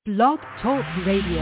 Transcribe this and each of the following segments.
Blog Talk Radio.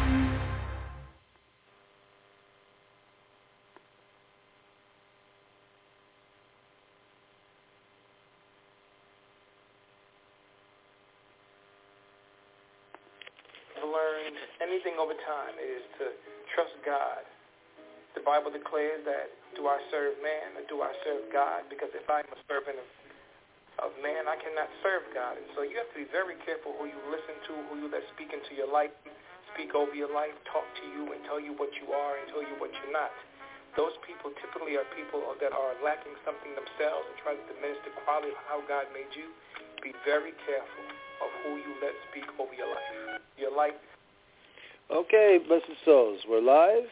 Learned anything over time is to trust God. The Bible declares that do I serve man or do I serve God? Because if I'm a servant of man, I cannot serve God. And so you have to be very careful who you listen to, who you let speak into your life, speak over your life, talk to you and tell you what you are and tell you what you're not. Those people typically are people that are lacking something themselves and try to diminish the quality of how God made you. Be very careful of who you let speak over your life. Your life. Okay, blessed souls, we're live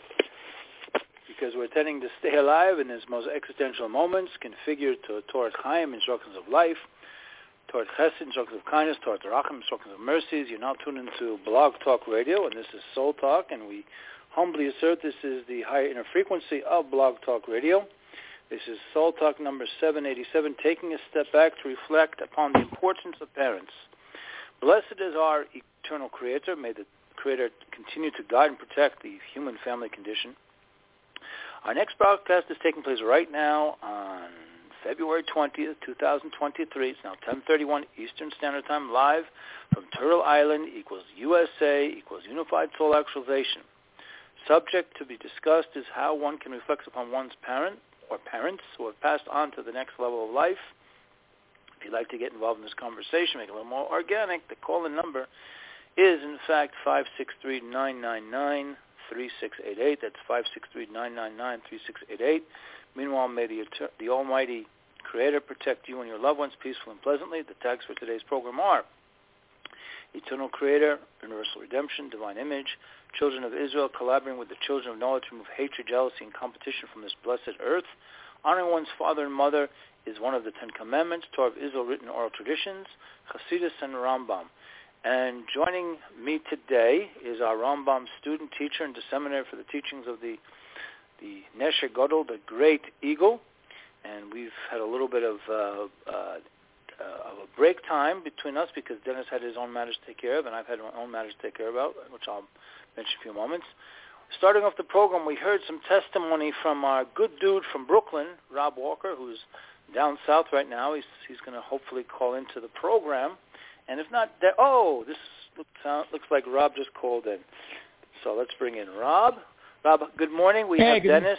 because we're tending to stay alive in these most existential moments, configured toward Chaim, instructions of life, toward Chesed, instructions of kindness, toward Racham, instructions of mercies. You're now tuned into Blog Talk Radio, and this is Soul Talk, and we humbly assert this is the higher inner frequency of Blog Talk Radio. This is Soul Talk number 787, taking a step back to reflect upon the importance of parents. Blessed is our eternal Creator. May the Creator continue to guide and protect the human family condition. Our next broadcast is taking place right now on February 20th, 2023. It's now 10:31 Eastern Standard Time, live from Turtle Island, equals USA, equals Unified Soul Actualization. Subject to be discussed is how one can reflect upon one's parent or parents who have passed on to the next level of life. If you'd like to get involved in this conversation, make it a little more organic, the call-in number is, in fact, 563-999-3688. That's 563-999-3688. Meanwhile, may the Almighty Creator protect you and your loved ones peacefully and pleasantly. The tags for today's program are Eternal Creator, Universal Redemption, Divine Image, Children of Israel collaborating with the Children of Knowledge to remove hatred, jealousy, and competition from this blessed earth. Honoring one's father and mother is one of the 10 Commandments, Torah of Israel, written oral traditions, Hasidus, and Rambam. And joining me today is our Rambam student, teacher, and disseminator for the teachings of the Nesher Gadol, the Great Eagle. And we've had a little bit of a break time between us because Dennis had his own matters to take care of, and I've had my own matters to take care of, which I'll mention in a few moments. Starting off the program, we heard some testimony from our good dude from Brooklyn, Rob Walker, who's down south right now. He's going to hopefully call into the program. And if not, this looks like Rob just called in. So let's bring in Rob. Rob, good morning. We have Dennis.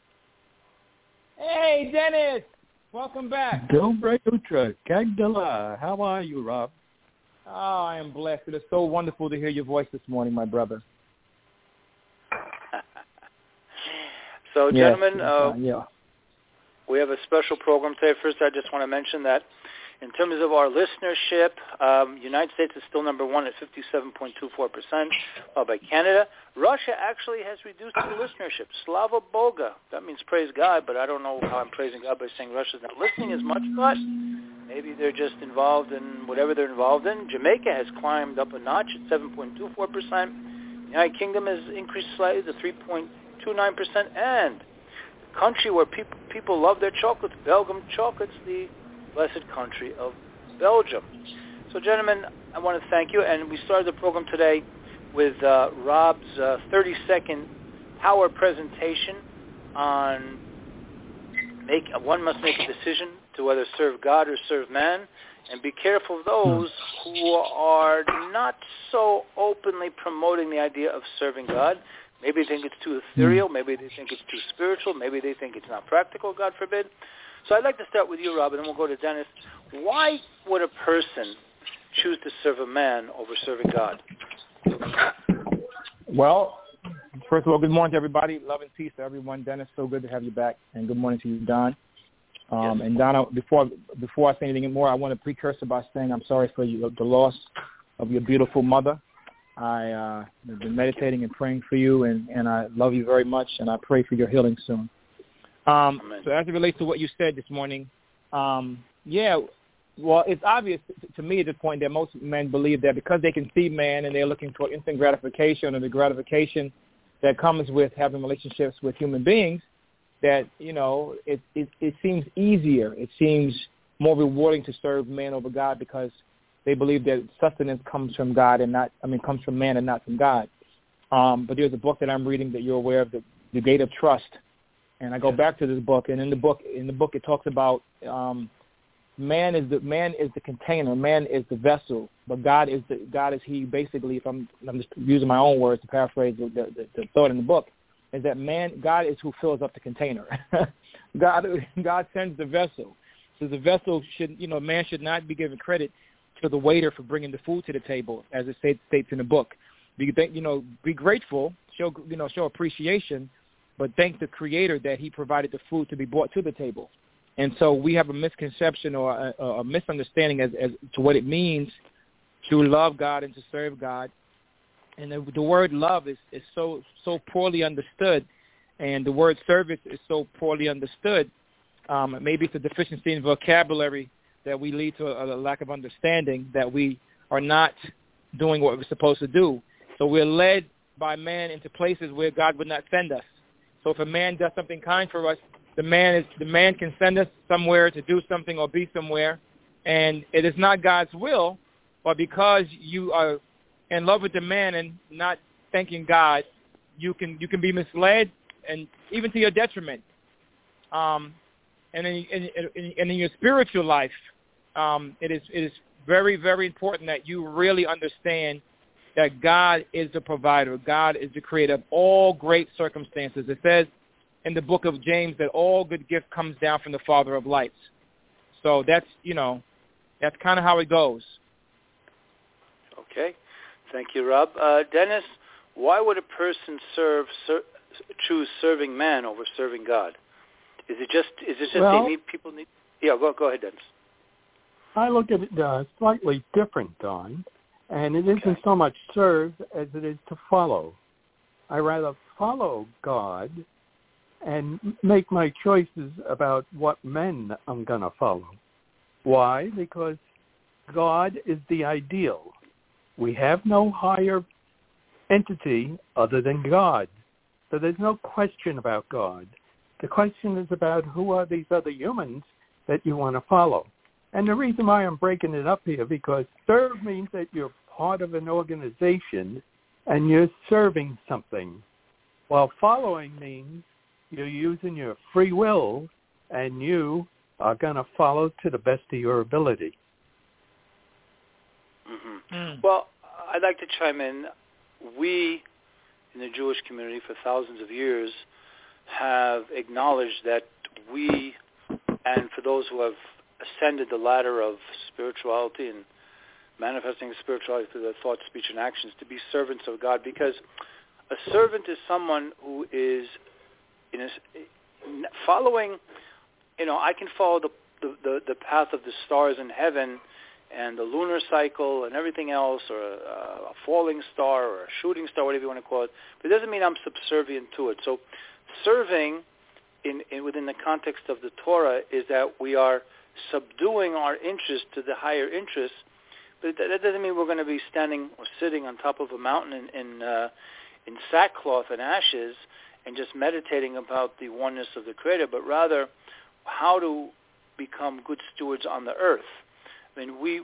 Hey, Dennis. Welcome back. Dobre Utra, Kagdala. How are you, Rob? Oh, I am blessed. It is so wonderful to hear your voice this morning, my brother. So, gentlemen, we have a special program today. First, I just want to mention that in terms of our listenership, United States is still number one at 57.24%, by Canada. Russia actually has reduced the listenership. Slava Boga. That means praise God, but I don't know how I'm praising God by saying Russia's not listening as much, but maybe they're just involved in whatever they're involved in. Jamaica has climbed up a notch at 7.24%. The United Kingdom has increased slightly to 3.29%, and the country where people love their chocolates, Belgium chocolates, the blessed country of Belgium. So, gentlemen, I want to thank you, and we started the program today with Rob's 30-second power presentation on one must make a decision to whether serve God or serve man, and be careful of those who are not so openly promoting the idea of serving God. Maybe they think it's too ethereal, maybe they think it's too spiritual, maybe they think it's not practical, God forbid. So I'd like to start with you, Rob, and then we'll go to Dennis. Why would a person choose to serve a man over serving God? Well, first of all, good morning to everybody. Love and peace to everyone. Dennis, so good to have you back, and good morning to you, Don. Yes. And Donna, before I say anything more, I want to precursor by saying I'm sorry for the loss of your beautiful mother. I have been meditating and praying for you, and I love you very much, and I pray for your healing soon. So as it relates to what you said this morning, well, it's obvious to me at this point that most men believe that because they can see man and they're looking for instant gratification or the gratification that comes with having relationships with human beings, that, it seems easier. It seems more rewarding to serve man over God because they believe that sustenance comes from God comes from man and not from God. But there's a book that I'm reading that you're aware of, The Gate of Trust. And I go back to this book, and in the book it talks about man is the container, man is the vessel, but God is he. Basically, if I'm just using my own words to paraphrase the thought in the book, is that God is who fills up the container. God sends the vessel. So the vessel man should not be given credit to the waiter for bringing the food to the table, as it states in the book. Be grateful, show appreciation, but thank the Creator that He provided the food to be brought to the table. And so we have a misconception or a misunderstanding as to what it means to love God and to serve God. And the word love is so poorly understood, and the word service is so poorly understood. Maybe it's a deficiency in vocabulary that we lead to a lack of understanding, that we are not doing what we're supposed to do. So we're led by man into places where God would not send us. So if a man does something kind for us, the man can send us somewhere to do something or be somewhere, and it is not God's will, but because you are in love with the man and not thanking God, you can be misled, and even to your detriment. And in your spiritual life, it is very, very important that you really understand that God is the provider. God is the creator of all great circumstances. It says in the book of James that all good gift comes down from the Father of lights. So that's kind of how it goes. Okay. Thank you, Rob. Dennis, why would a person choose serving man over serving God? Is it just people need? Yeah, go ahead, Dennis. I look at it slightly different, Don, and it isn't so much serve as it is to follow. I rather follow God and make my choices about what men I'm going to follow. Why? Because God is the ideal. We have no higher entity other than God. So there's no question about God. The question is about who are these other humans that you want to follow. And the reason why I'm breaking it up here, because serve means that you're part of an organization and you're serving something, while following means you're using your free will and you are going to follow to the best of your ability. Mm-hmm. Well, I'd like to chime in. We, in the Jewish community for thousands of years, have acknowledged that we, and for those who have ascended the ladder of spirituality and manifesting spirituality through their thoughts, speech, and actions, to be servants of God, because a servant is someone who is following. I can follow the path of the stars in heaven and the lunar cycle and everything else, or a falling star or a shooting star, whatever you want to call it, but it doesn't mean I'm subservient to it. So serving within the context of the Torah is that we are subduing our interest to the higher interest, but that doesn't mean we're going to be standing or sitting on top of a mountain in sackcloth and ashes and just meditating about the oneness of the Creator, but rather how to become good stewards on the earth. I mean, we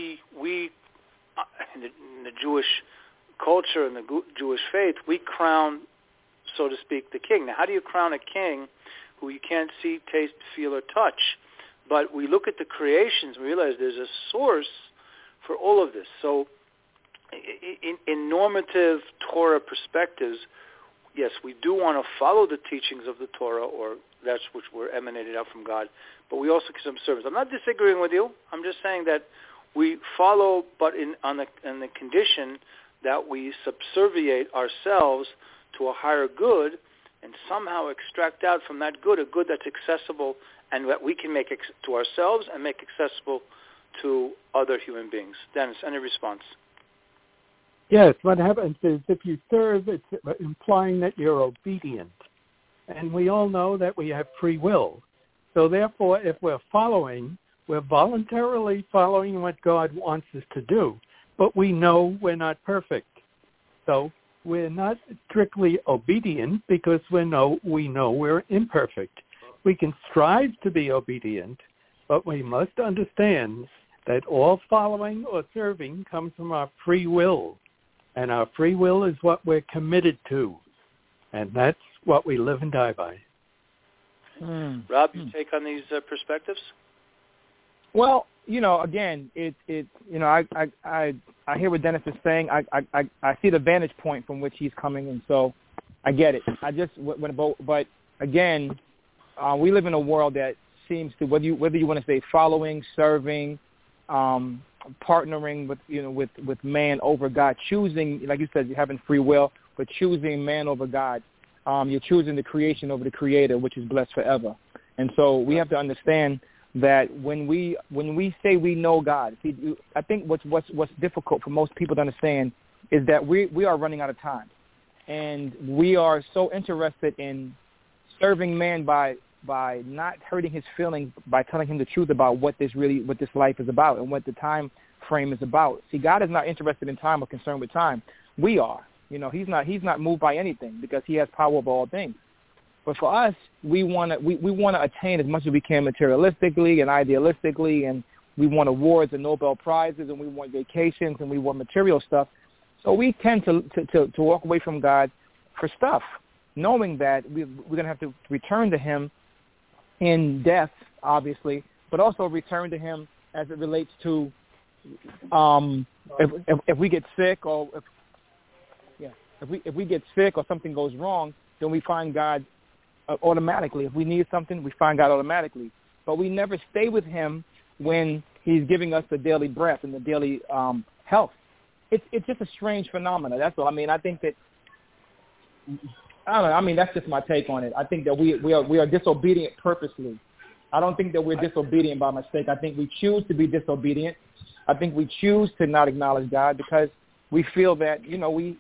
in the Jewish culture and the Jewish faith, we crown, so to speak, the king. Now, how do you crown a king who you can't see, taste, feel, or touch? But we look at the creations and realize there's a source for all of this. So in normative Torah perspectives, yes, we do want to follow the teachings of the Torah, or that's which were emanated out from God, but we also give some service. I'm not disagreeing with you. I'm just saying that we follow, but on the condition that we subserviate ourselves to a higher good and somehow extract out from that good a good that's accessible and that we can make to ourselves and make accessible to other human beings. Dennis, any response? Yes, what happens is if you serve, it's implying that you're obedient. And we all know that we have free will. So therefore, if we're following, we're voluntarily following what God wants us to do. But we know we're not perfect. So we're not strictly obedient because we know we're imperfect. We can strive to be obedient, but we must understand that all following or serving comes from our free will. And our free will is what we're committed to. And that's what we live and die by. Rob, your take on these perspectives? Well, again, I hear what Dennis is saying. I see the vantage point from which he's coming, and so I get it. But again, we live in a world that seems to, whether you want to say following, serving, partnering with man over God, choosing, like you said, you're having free will, but choosing man over God. You're choosing the creation over the Creator, which is blessed forever. And so we have to understand that when we say we know God, I think what's difficult for most people to understand is that we are running out of time, and we are so interested in serving man by not hurting his feelings, by telling him the truth about what this life is about and what the time frame is about. See, God is not interested in time or concerned with time. We are. He's not moved by anything because he has power over all things. But for us, we want to attain as much as we can materialistically and idealistically, and we want awards and Nobel Prizes, and we want vacations, and we want material stuff. So we tend to walk away from God for stuff, knowing that we're going to have to return to him in death, obviously, but also return to him as it relates to if we get sick or if we get sick or something goes wrong, then we find God automatically. If we need something, we find God automatically. But we never stay with him when he's giving us the daily breath and the daily health. It's just a strange phenomenon. That's all. I mean, I think that, I don't know. I mean, that's just my take on it. I think that we are disobedient purposely. I don't think that we're disobedient by mistake. I think we choose to be disobedient. I think we choose to not acknowledge God because we feel that, like,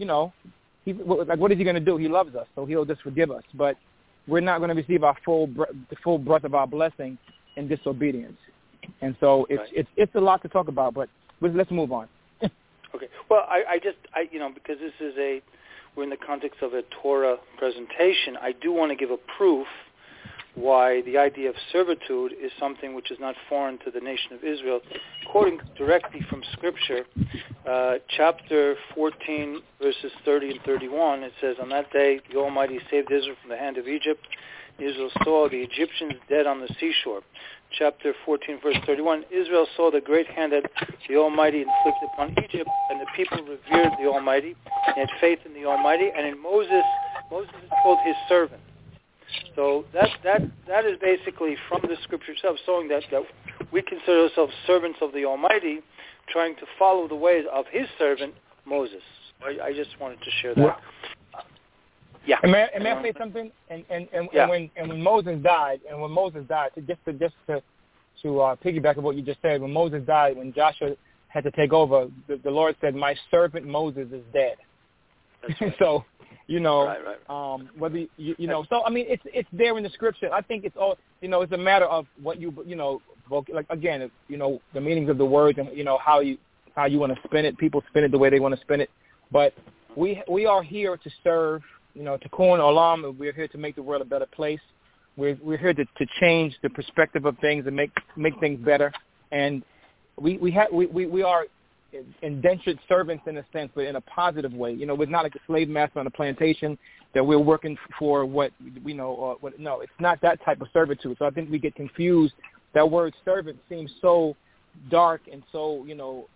what is he going to do? He loves us, so he'll just forgive us. But we're not going to receive the full breath of our blessing in disobedience. And so it's a lot to talk about, but let's move on. Okay. Well, because this is we're in the context of a Torah presentation, I do want to give a proof why the idea of servitude is something which is not foreign to the nation of Israel. Quoting directly from Scripture, chapter 14, verses 30 and 31, it says, "On that day the Almighty saved Israel from the hand of Egypt. Israel saw the Egyptians dead on the seashore." Chapter 14, verse 31, "Israel saw the great hand that the Almighty inflicted upon Egypt, and the people revered the Almighty, and had faith in the Almighty, and in Moses is called his servant." So that is basically from the Scripture itself, showing that we consider ourselves servants of the Almighty, trying to follow the ways of his servant, Moses. I just wanted to share that. Yeah. And may I say something? When Moses died, just to piggyback on what you just said, when Moses died, when Joshua had to take over, the Lord said, "My servant Moses is dead." That's right. So, right. whether so I mean, it's there in the Scripture. I think it's all, it's a matter of what like, again, the meanings of the words and how you want to spin it. People spin it the way they want to spin it, but we are here to serve. Tikkun Olam. We're here to make the world a better place. We're here to change the perspective of things and make things better. And we are indentured servants in a sense, but in a positive way. We're not like a slave master on a plantation that we're working for what we know. No, it's not that type of servitude. So I think we get confused. That word servant seems so dark and so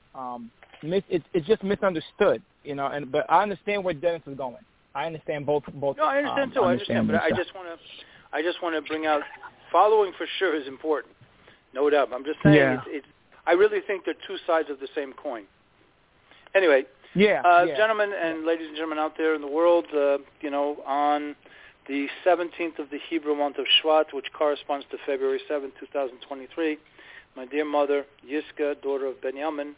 it's just misunderstood. But I understand where Dennis is going. I understand both. No, I understand too. I understand, but I just want to bring out following for sure is important, no doubt. I'm just saying I really think they're two sides of the same coin. Anyway, gentlemen and ladies and gentlemen out there in the world, on the 17th of the Hebrew month of Shvat, which corresponds to February 7, 2023, my dear mother Yiska, daughter of Benjamin,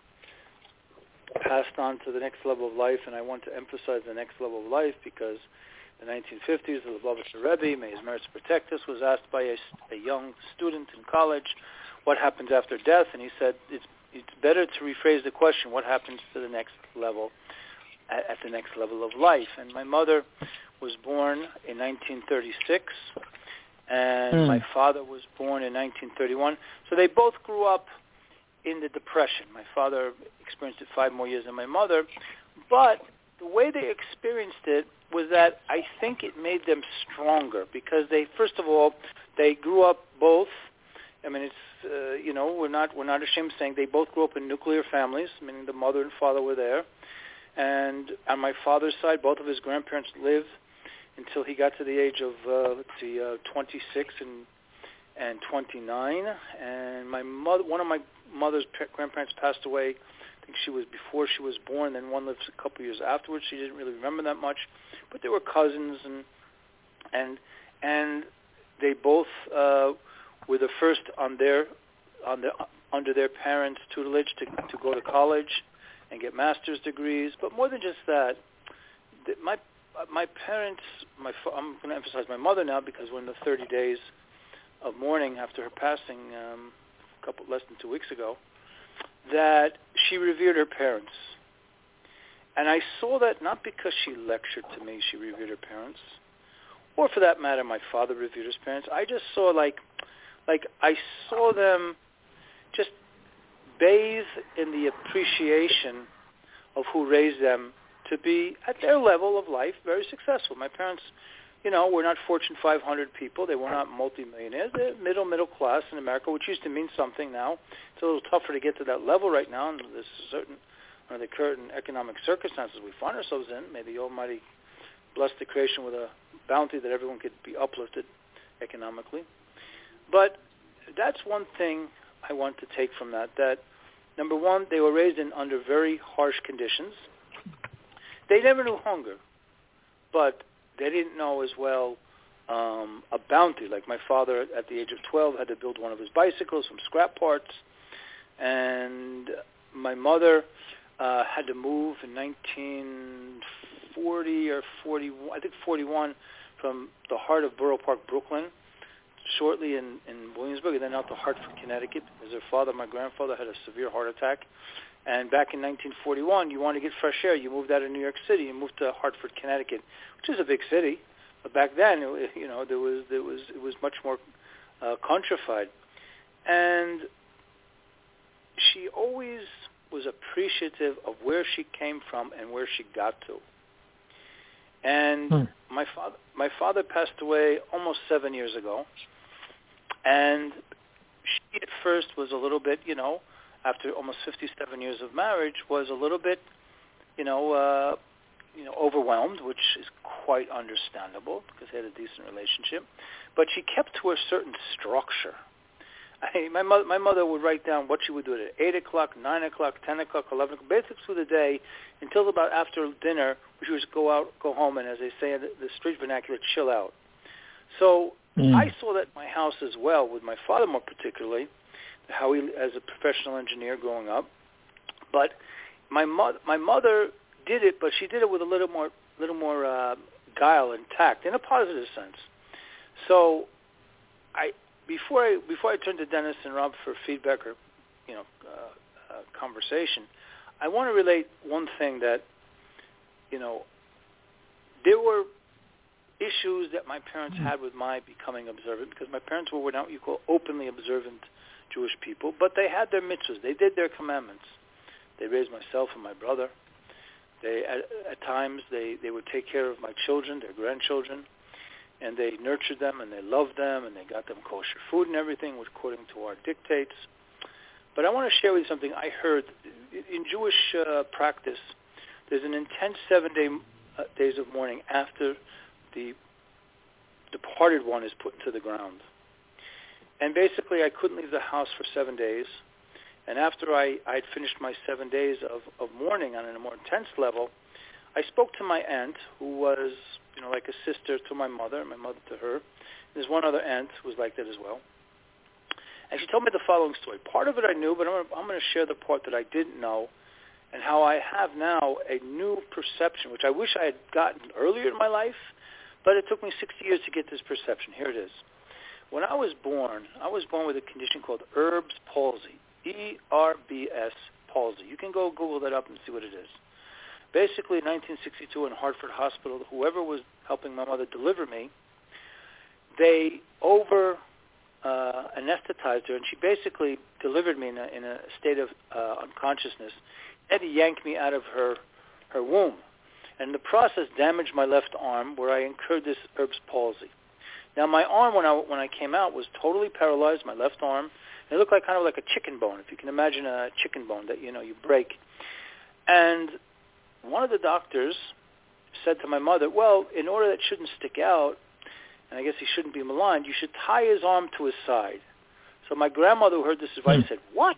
passed on to the next level of life, and I want to emphasize the next level of life because in the 1950s, the Lubavitcher Rebbe, may his merits protect us, was asked by a young student in college, what happens after death? And he said, it's better to rephrase the question, what happens to the next level, at the next level of life? And my mother was born in 1936, and my father was born in 1931. So they both grew up in the Depression. My father experienced it 5 more years than my mother, but the way they experienced it was that I think it made them stronger because they, first of all, they grew up both. I mean, it's we're not ashamed of saying they both grew up in nuclear families, meaning the mother and father were there. And on my father's side, both of his grandparents lived until he got to the age of 26 and 29. And my mother, one of my mother's grandparents passed away. I think she was before she was born. Then one lived a couple years afterwards. She didn't really remember that much, but they were cousins, and they both were the first under their parents' tutelage to go to college and get master's degrees. But more than just that, my parents, I'm going to emphasize my mother now because we're in the 30 days of mourning after her passing less than 2 weeks ago, that she revered her parents. And I saw that not because she lectured to me, she revered her parents, or for that matter, my father revered his parents. I just saw like I saw them just bathe in the appreciation of who raised them to be, at their level of life, very successful. My parents, were not Fortune 500 people. They were not multimillionaires. They're middle class in America, which used to mean something now. It's a little tougher to get to that level right now, and there's the current economic circumstances we find ourselves in. May the Almighty bless the creation with a bounty that everyone could be uplifted economically. But that's one thing I want to take from that number one, they were raised under very harsh conditions. They never knew hunger, but they didn't know as well a bounty. Like my father, at the age of 12, had to build one of his bicycles from scrap parts, and my mother had to move in 1940 or 41, I think 41, from the heart of Borough Park, Brooklyn, shortly in Williamsburg, and then out to Hartford, Connecticut, as her father, my grandfather, had a severe heart attack. And back in 1941, you wanted to get fresh air. You moved out of New York City. You moved to Hartford, Connecticut, which is a big city. But back then, it was much more countrified. And she always was appreciative of where she came from and where she got to. And my father passed away almost 7 years ago. And she at first was a little bit, after almost 57 years of marriage, was a little bit, overwhelmed, which is quite understandable because they had a decent relationship. But she kept to a certain structure. My mother would write down what she would do at 8 o'clock, 9 o'clock, 10 o'clock, 11 o'clock, basically through the day until about after dinner, which was go home, and as they say in the street vernacular, chill out. So I saw that in my house as well, with my father more particularly, how he, as a professional engineer growing up. But my mother did it, but she did it with a little more guile and tact, in a positive sense. So before I turn to Dennis and Rob for feedback or conversation, I want to relate one thing that there were issues that my parents had with my becoming observant, because my parents were what you call openly observant Jewish people, but they had their mitzvahs. They did their commandments. They raised myself and my brother. They at times they would take care of my children, their grandchildren, and they nurtured them and they loved them and they got them kosher food and everything according to our dictates. But I want to share with you something I heard. In Jewish practice, there's an intense 7 days of mourning after the departed one is put into the ground. And basically I couldn't leave the house for 7 days. And after I'd finished my 7 days of mourning on a more intense level, I spoke to my aunt, who was, like a sister to my mother to her. There's one other aunt who was like that as well. And she told me the following story. Part of it I knew, but I'm going to share the part that I didn't know, and how I have now a new perception, which I wish I had gotten earlier in my life, but it took me 60 years to get this perception. Here it is. When I was born with a condition called Erb's palsy, ERBS palsy. You can go Google that up and see what it is. Basically, in 1962 in Hartford Hospital, whoever was helping my mother deliver me, they anesthetized her, and she basically delivered me in a state of unconsciousness. Had to yank me out of her womb. And in the process, damaged my left arm, where I incurred this Erb's palsy. Now, my arm, when I came out, was totally paralyzed, my left arm. It looked like kind of like a chicken bone, if you can imagine a chicken bone that, you break. And one of the doctors said to my mother, well, in order that it shouldn't stick out, and I guess he shouldn't be maligned, you should tie his arm to his side. So my grandmother, who heard this advice, said, what?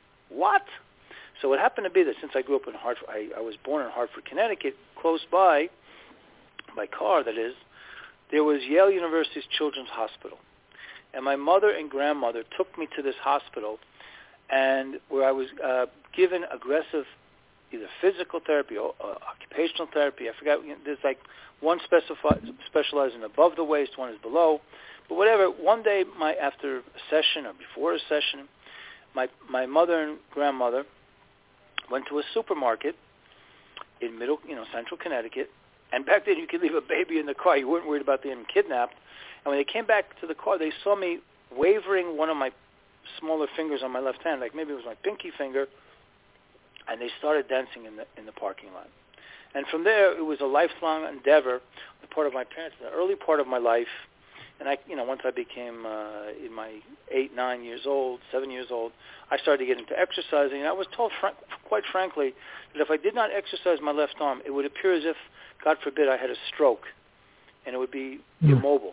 So it happened to be that since I grew up in Hartford, I was born in Hartford, Connecticut, close by car, that is, there was Yale University's Children's Hospital. And my mother and grandmother took me to this hospital, and where I was given aggressive either physical therapy or occupational therapy. I forgot. There's like one specializing above the waist, one is below. But whatever, one day after a session or before a session, my mother and grandmother went to a supermarket in central Connecticut. And back then you could leave a baby in the car. You weren't worried about being kidnapped. And when they came back to the car, they saw me wavering one of my smaller fingers on my left hand, like maybe it was my pinky finger, and they started dancing in the parking lot. And from there, it was a lifelong endeavor on the part of my parents in the early part of my life. And once I became in my 8, 9 years old, 7 years old, I started to get into exercising. And I was told, quite frankly, that if I did not exercise my left arm, it would appear as if, God forbid, I had a stroke, and it would be immobile.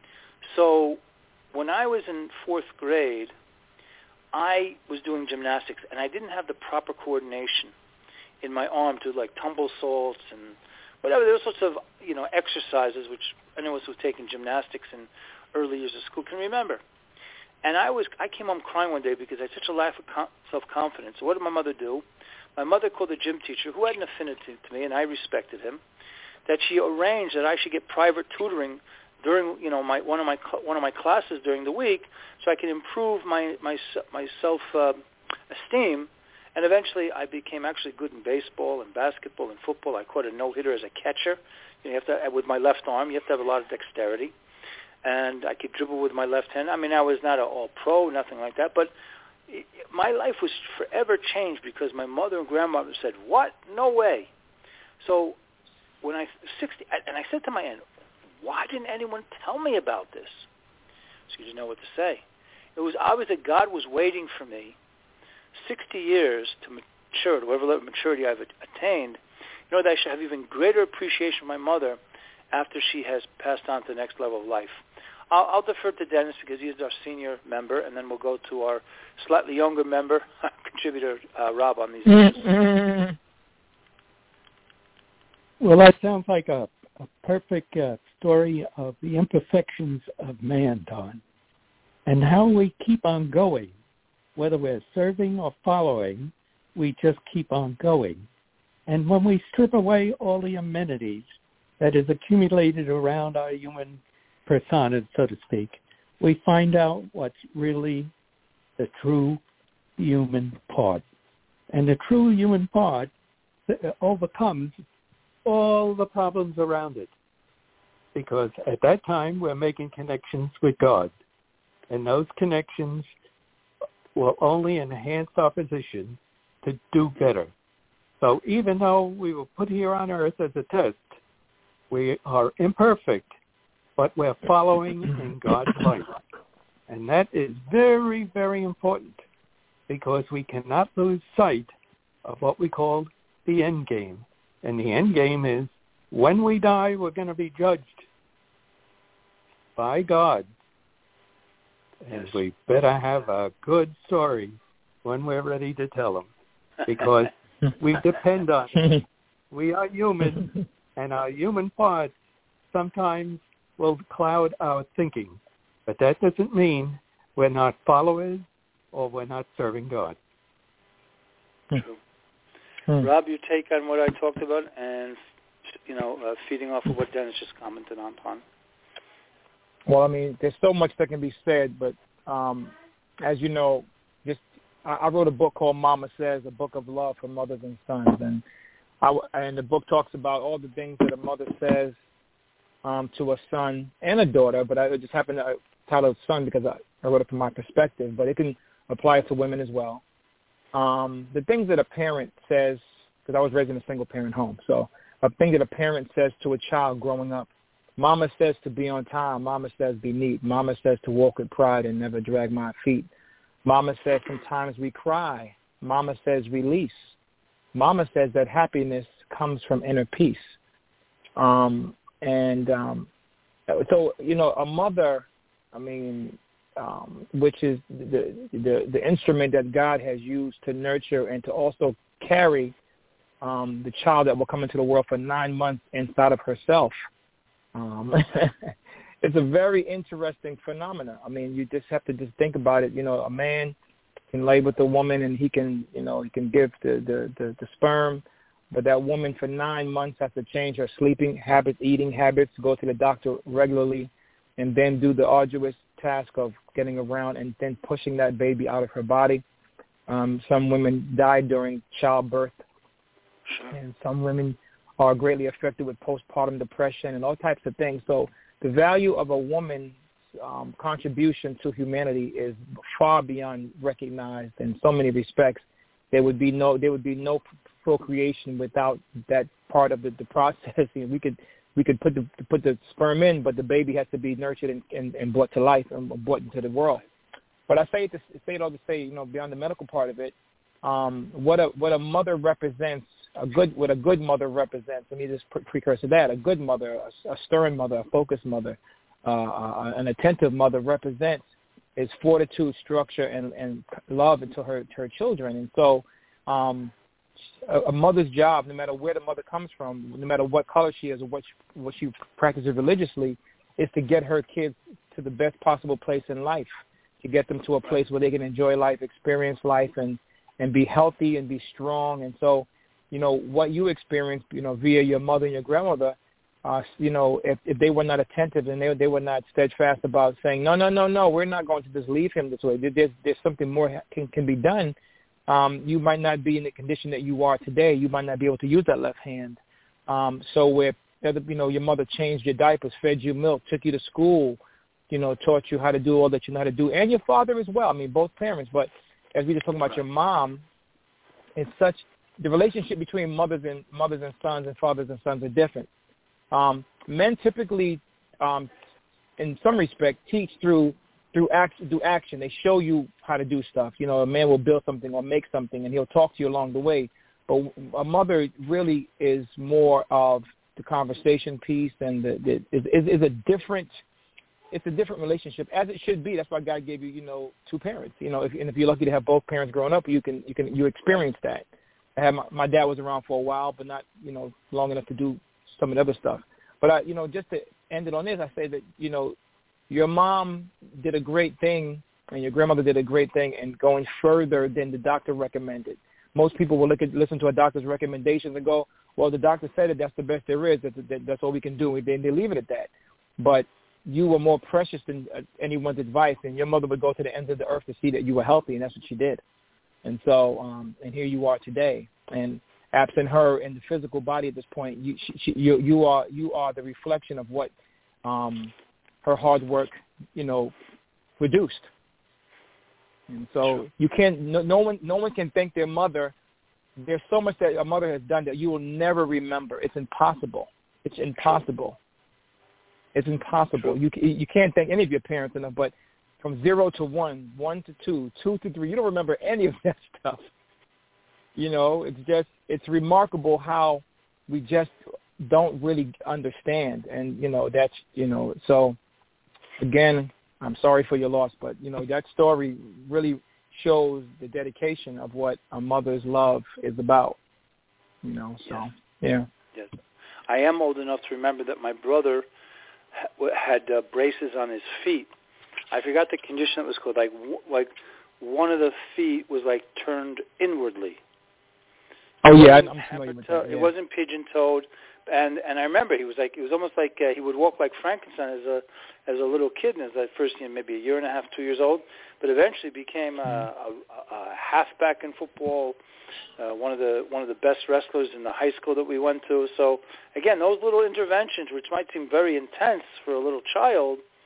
So when I was in 4th grade, I was doing gymnastics, and I didn't have the proper coordination in my arm to tumble salts and whatever. There were sorts of exercises which anyone of us who's taken gymnastics in early years of school can remember. And I came home crying one day because I had such a lack of self-confidence. So what did my mother do? My mother called the gym teacher, who had an affinity to me, and I respected him, that she arranged that I should get private tutoring during one of my classes during the week, so I can improve my self esteem. And eventually, I became actually good in baseball and basketball and football. I caught a no-hitter as a catcher. You have to, with my left arm, you have to have a lot of dexterity. And I could dribble with my left hand. I mean, I was not an all-pro, nothing like that. But my life was forever changed because my mother and grandmother said, "What? No way." So when I said to my aunt, "Why didn't anyone tell me about this?" She didn't know what to say. It was obvious that God was waiting for me 60 years to mature, whatever level of maturity I've attained, that I should have even greater appreciation for my mother after she has passed on to the next level of life. I'll defer to Dennis because he's our senior member, and then we'll go to our slightly younger member, contributor Rob, on these issues. Well, that sounds like a perfect story of the imperfections of man, Don, and how we keep on going. Whether we're serving or following, we just keep on going. And when we strip away all the amenities that is accumulated around our human persona, so to speak, we find out what's really the true human part. And the true human part overcomes all the problems around it. Because at that time, we're making connections with God. And those connections will only enhance our position to do better. So even though we were put here on earth as a test, we are imperfect, but we're following in God's light. And that is very, very important because we cannot lose sight of what we call the end game. And the end game is when we die, we're going to be judged by God. And we better have a good story when we're ready to tell them because we depend on it. We are human, and our human part sometimes will cloud our thinking. But that doesn't mean we're not followers or we're not serving God. True. Rob, your take on what I talked about and, feeding off of what Dennis just commented on. Well, I mean, there's so much that can be said, but as you know, I wrote a book called Mama Says, a book of love for mothers and sons, and the book talks about all the things that a mother says to a son and a daughter, but I just happened to title it son because I wrote it from my perspective, but it can apply to women as well. The things that a parent says, because I was raised in a single-parent home, so a thing that a parent says to a child growing up, Mama says to be on time. Mama says be neat. Mama says to walk with pride and never drag my feet. Mama says sometimes we cry. Mama says release. Mama says that happiness comes from inner peace. So, a mother, which is the instrument that God has used to nurture and to also carry the child that will come into the world for 9 months inside of herself. It's a very interesting phenomenon. You just have to just think about it. A man can lay with a woman and he can give the sperm, but that woman for 9 months has to change her sleeping habits, eating habits, go to the doctor regularly, and then do the arduous task of getting around and then pushing that baby out of her body. Some women die during childbirth, and some women are greatly affected with postpartum depression and all types of things. So the value of a woman's contribution to humanity is far beyond recognized in so many respects. There would be no procreation without that part of the process. We could put the sperm in, but the baby has to be nurtured and brought to life and brought into the world. But I say it all to say, beyond the medical part of it, what a mother represents, what a good mother represents. Let me just precursor that. A good mother, a stern mother, a focused mother, an attentive mother represents is fortitude, structure, and love into her children. And so a mother's job, no matter where the mother comes from, no matter what color she is or what she practices religiously, is to get her kids to the best possible place in life, to get them to a place where they can enjoy life, experience life, and be healthy and be strong. And so, what you experienced, via your mother and your grandmother, if they were not attentive and they were not steadfast about saying, no, we're not going to just leave him this way. There's something more can be done. You might not be in the condition that you are today. You might not be able to use that left hand. So if, your mother changed your diapers, fed you milk, took you to school, taught you how to do all that you know how to do, and your father as well. Both parents. But as we just talking about your mom, it's such the relationship between mothers and sons and fathers and sons are different. Men typically, in some respect, teach through action. They show you how to do stuff. A man will build something or make something, and he'll talk to you along the way. But a mother really is more of the conversation piece, and is a different. It's a different relationship, as it should be. That's why God gave you, two parents. If you're lucky to have both parents growing up, you experience that. My dad was around for a while, but not long enough to do some of the other stuff. But just to end it on this, I say that your mom did a great thing and your grandmother did a great thing in going further than the doctor recommended. Most people will listen to a doctor's recommendations and go, well, the doctor said that's the best there is. That's all we can do. They leave it at that. But you were more precious than anyone's advice, and your mother would go to the ends of the earth to see that you were healthy, and that's what she did. And so, and here you are today. And absent her in the physical body at this point, you are the reflection of what her hard work, produced. And so you can't. No one can thank their mother. There's so much that a mother has done that you will never remember. It's impossible. It's impossible. You can't thank any of your parents enough. But from 0 to 1, 1 to 2, 2 to 3, you don't remember any of that stuff. It's remarkable how we just don't really understand. And, so again, I'm sorry for your loss, but, that story really shows the dedication of what a mother's love is about, so, yeah. Yes. I am old enough to remember that my brother had braces on his feet. I forgot the condition it was called. Like one of the feet was turned inwardly. Oh yeah, I'm familiar with that. Yeah. It wasn't pigeon-toed, and I remember it was almost like he would walk like Frankenstein as a little kid, and as that first maybe a year and a half, 2 years old, but eventually became a halfback in football, one of the best wrestlers in the high school that we went to. So again, those little interventions, which might seem very intense for a little child,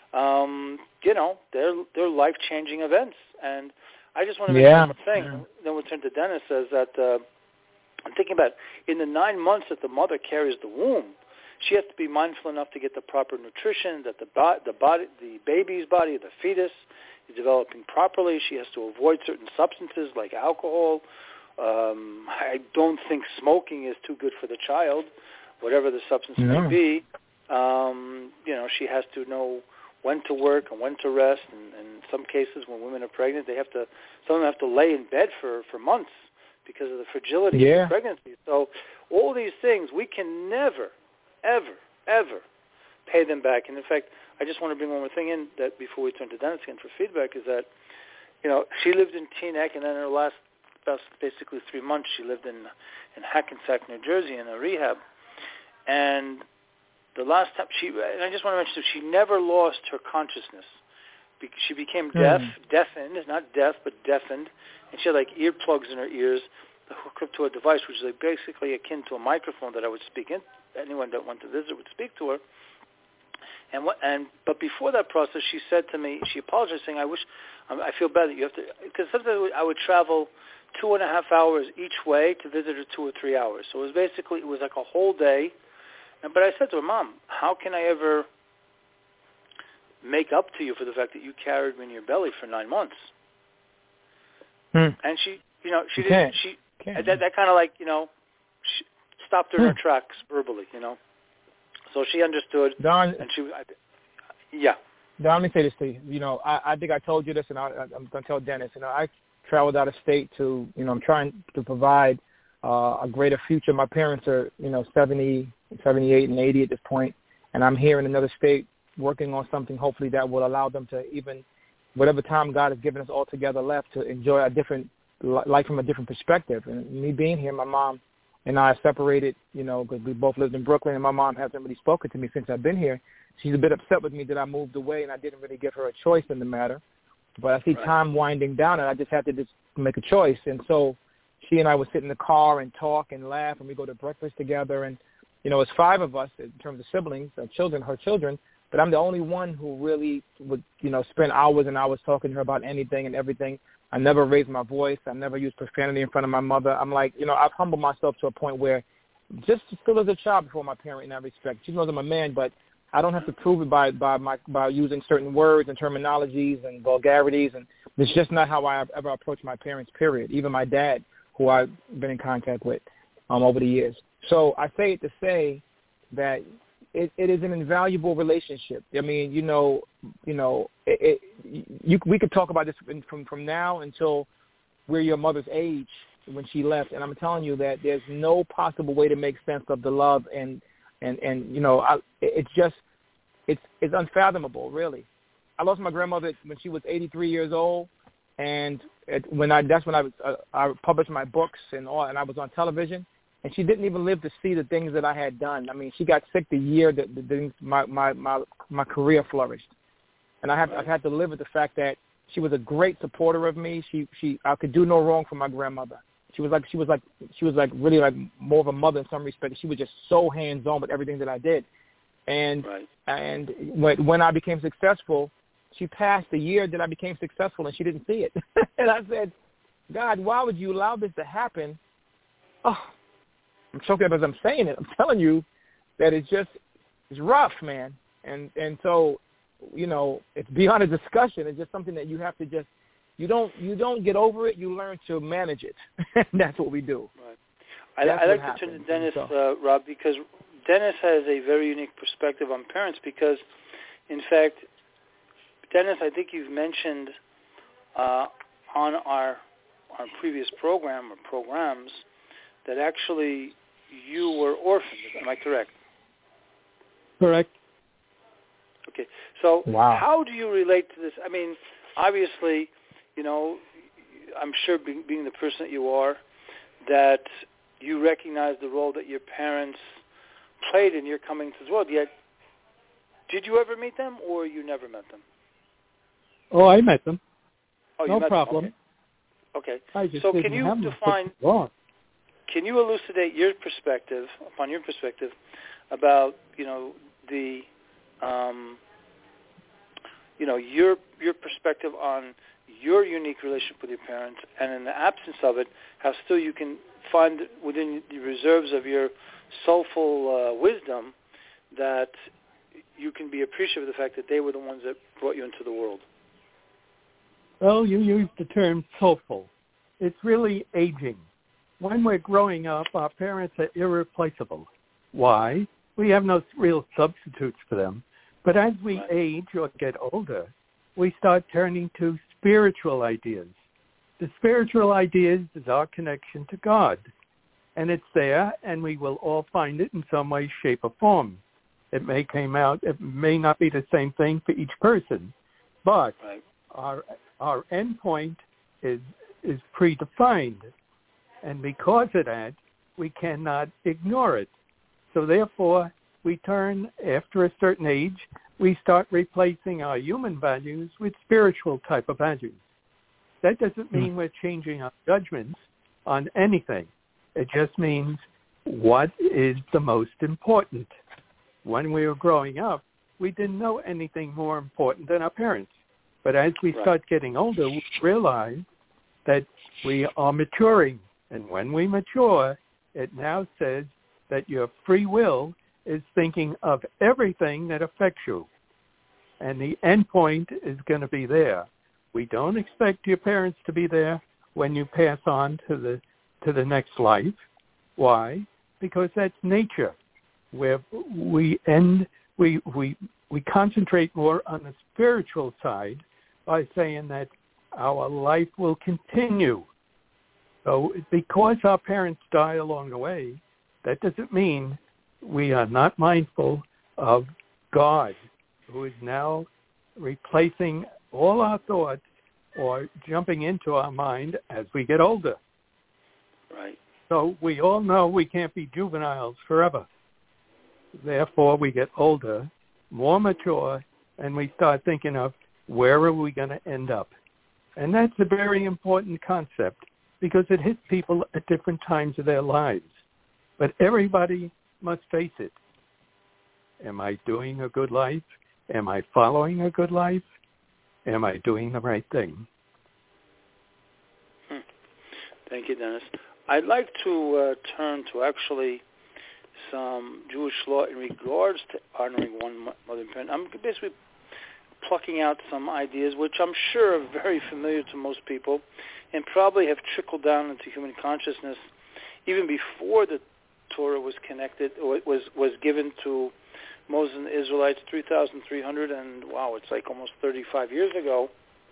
they're life-changing events. And I just want to mention one thing. Yeah. Then we'll turn to Dennis. Says that I'm thinking about in the 9 months that the mother carries the womb, she has to be mindful enough to get the proper nutrition, that the baby's body, the fetus, is developing properly. She has to avoid certain substances like alcohol. I don't think smoking is too good for the child, whatever the substance may be. She has to know when to work and when to rest. And in some cases, when women are pregnant, some of them have to lay in bed for months because of the fragility of the pregnancy. So all these things, we can never, ever, ever pay them back. And in fact, I just want to bring one more thing in that before we turn to Dennis again for feedback is that, she lived in Teaneck, and then her last basically 3 months she lived in Hackensack, New Jersey in a rehab. And the last time and I just want to mention, she never lost her consciousness. She became deafened, not deaf, but deafened, and she had like earplugs in her ears hooked up to a device which is like basically akin to a microphone that I would speak in. Anyone that went to visit would speak to her. But before that process, she said to me, she apologized, saying, I feel bad that you have to, because sometimes I would travel 2.5 hours each way to visit her 2 or 3 hours. So it was like a whole day. But I said to her, Mom, how can I ever make up to you for the fact that you carried me in your belly for 9 months? And she didn't. That kind of like, she stopped her in her tracks verbally, So she understood. Don, and Don, let me say this to you. I think I told you this, and I'm going to tell Dennis. I traveled out of state to, I'm trying to provide a greater future. My parents are, 70, 78, and 80 at this point, and I'm here in another state working on something hopefully that will allow them to even, whatever time God has given us all together left, to enjoy a different life from a different perspective. And me being here, my mom and I separated, because we both lived in Brooklyn, and my mom hasn't really spoken to me since I've been here. She's a bit upset with me that I moved away, and I didn't really give her a choice in the matter. But I see time winding down, and I just had to just make a choice. And so she and I would sit in the car and talk and laugh, and we go to breakfast together. And, it's 5 of us in terms of siblings, her children, but I'm the only one who really would, spend hours and hours talking to her about anything and everything. I never raised my voice. I never used profanity in front of my mother. I'm like, I've humbled myself to a point where just still as a child before my parent in that respect. She knows I'm a man, but I don't have to prove it by using certain words and terminologies and vulgarities. And it's just not how I ever approached my parents, period. Even my dad, who I've been in contact with over the years. So I say it to say that it is an invaluable relationship. I mean, we could talk about this from now until we're your mother's age when she left, and I'm telling you that there's no possible way to make sense of the love and it's unfathomable, really. I lost my grandmother when she was 83 years old, and that's when I published my books and I was on television. And she didn't even live to see the things that I had done. I mean, she got sick the year that my career flourished, and I've had to live with the fact that she was a great supporter of me. I could do no wrong for my grandmother. She was like really like more of a mother in some respects. She was just so hands on with everything that I did, and when I became successful, she passed the year that I became successful, and she didn't see it. And I said, God, why would you allow this to happen? Oh. I'm choking up as I'm saying it. I'm telling you that it's rough, man. And so, it's beyond a discussion. It's just something that you have to you don't get over it. You learn to manage it. That's what we do. Right. I'd like to turn to Dennis, Rob, because Dennis has a very unique perspective on parents because, in fact, Dennis, I think you've mentioned on our previous program or programs that actually you were orphaned. Am I correct? Correct. Okay. So how do you relate to this? I mean, obviously, I'm sure being the person that you are, that you recognize the role that your parents played in your coming to this world. Yet, did you ever meet them or you never met them? Oh, I met them. Oh, no problem. Okay. So can you define... Can you elucidate upon your perspective, about the your perspective on your unique relationship with your parents, and in the absence of it, how still you can find within the reserves of your soulful wisdom that you can be appreciative of the fact that they were the ones that brought you into the world. Well, you used the term soulful. It's really aging. When we're growing up, our parents are irreplaceable. Why? We have no real substitutes for them. But as we age or get older, we start turning to spiritual ideas. The spiritual ideas is our connection to God. And it's there, and we will all find it in some way, shape, or form. It may not be the same thing for each person, but our end point is predefined. And because of that, we cannot ignore it. So therefore, we turn, after a certain age, we start replacing our human values with spiritual type of values. That doesn't mean we're changing our judgments on anything. It just means what is the most important. When we were growing up, we didn't know anything more important than our parents. But as we start getting older, we realize that we are maturing. And when we mature, it now says that your free will is thinking of everything that affects you. And the end point is going to be there. We don't expect your parents to be there when you pass on to the next life. Why? Because that's nature, where we concentrate more on the spiritual side by saying that our life will continue. So because our parents die along the way, that doesn't mean we are not mindful of God, who is now replacing all our thoughts or jumping into our mind as we get older. Right. So we all know we can't be juveniles forever. Therefore, we get older, more mature, and we start thinking of where are we going to end up. And that's a very important concept because it hits people at different times of their lives. But everybody must face it. Am I doing a good life? Am I following a good life? Am I doing the right thing? Thank you, Dennis. I'd like to turn to actually some Jewish law in regards to honoring one mother and parent. I'm basically plucking out some ideas which I'm sure are very familiar to most people and probably have trickled down into human consciousness even before the Torah was connected or was given to Moses and the Israelites 3,300 and it's like almost 35 years ago.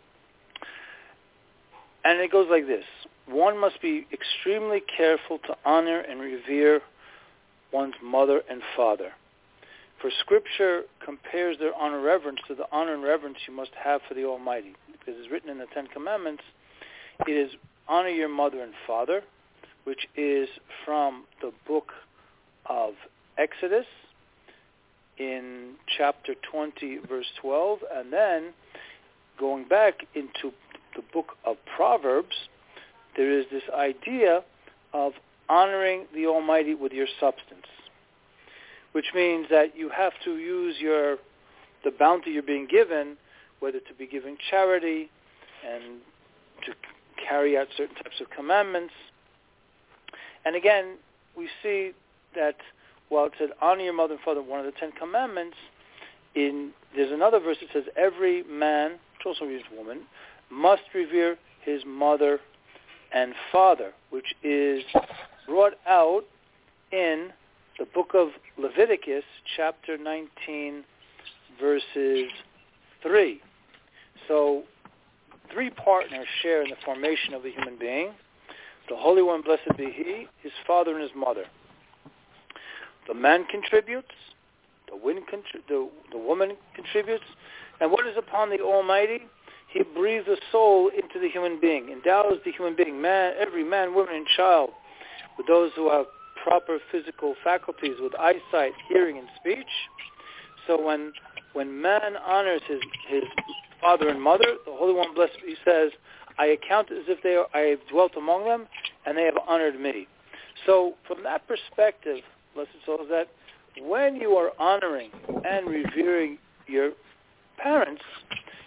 And it goes like this. One must be extremely careful to honor and revere one's mother and father. For Scripture compares their honor and reverence to the honor and reverence you must have for the Almighty. Because it's written in the Ten Commandments, it is honor your mother and father, which is from the book of Exodus in chapter 20, verse 12, and then going back into the book of Proverbs, there is this idea of honoring the Almighty with your substance, which means that you have to use the bounty you're being given, whether to be giving charity and to carry out certain types of commandments. And again, we see that while it said honor your mother and father, one of the 10 Commandments, there's another verse that says every man, which also means woman, must revere his mother and father, which is brought out in the book of Leviticus, chapter 19, verses 3. So 3 partners share in the formation of the human being. The Holy One, blessed be He, his father and his mother. The man contributes, the woman contributes, and what is upon the Almighty? He breathes a soul into the human being, endows the human being, every man, woman, and child, with those who have proper physical faculties, with eyesight, hearing, and speech. So when man honors his father and mother, the Holy One, blessed be He, says, I account as if I have dwelt among them, and they have honored me. So from that perspective, blessed soul, is that when you are honoring and revering your parents,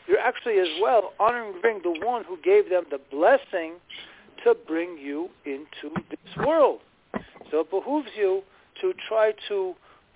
you're actually as well honoring the one who gave them the blessing to bring you into this world. So it behooves you to try to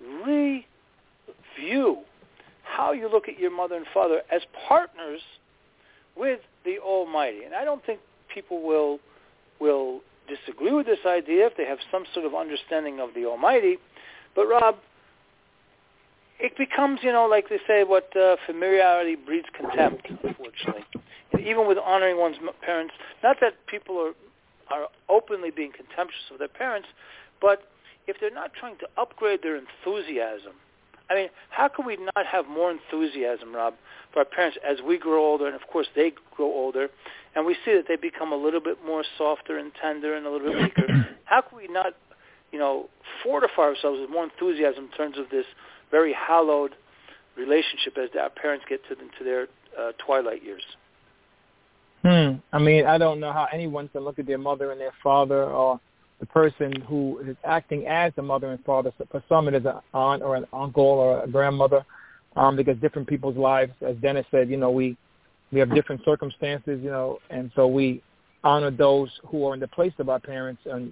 review how you look at your mother and father as partners with the Almighty. And I don't think people will disagree with this idea if they have some sort of understanding of the Almighty. But Rob, it becomes, like they say, what familiarity breeds contempt, unfortunately. And even with honoring one's parents, not that people are openly being contemptuous of their parents, but if they're not trying to upgrade their enthusiasm, I mean, how can we not have more enthusiasm, Rob, for our parents as we grow older, and of course they grow older, and we see that they become a little bit more softer and tender and a little bit weaker? How can we not, fortify ourselves with more enthusiasm in terms of this very hallowed relationship as our parents get into their twilight years? I mean, I don't know how anyone can look at their mother and their father, or the person who is acting as the mother and father. For some, it is an aunt or an uncle or a grandmother, because different people's lives, as Dennis said, we have different circumstances, and so we honor those who are in the place of our parents. And,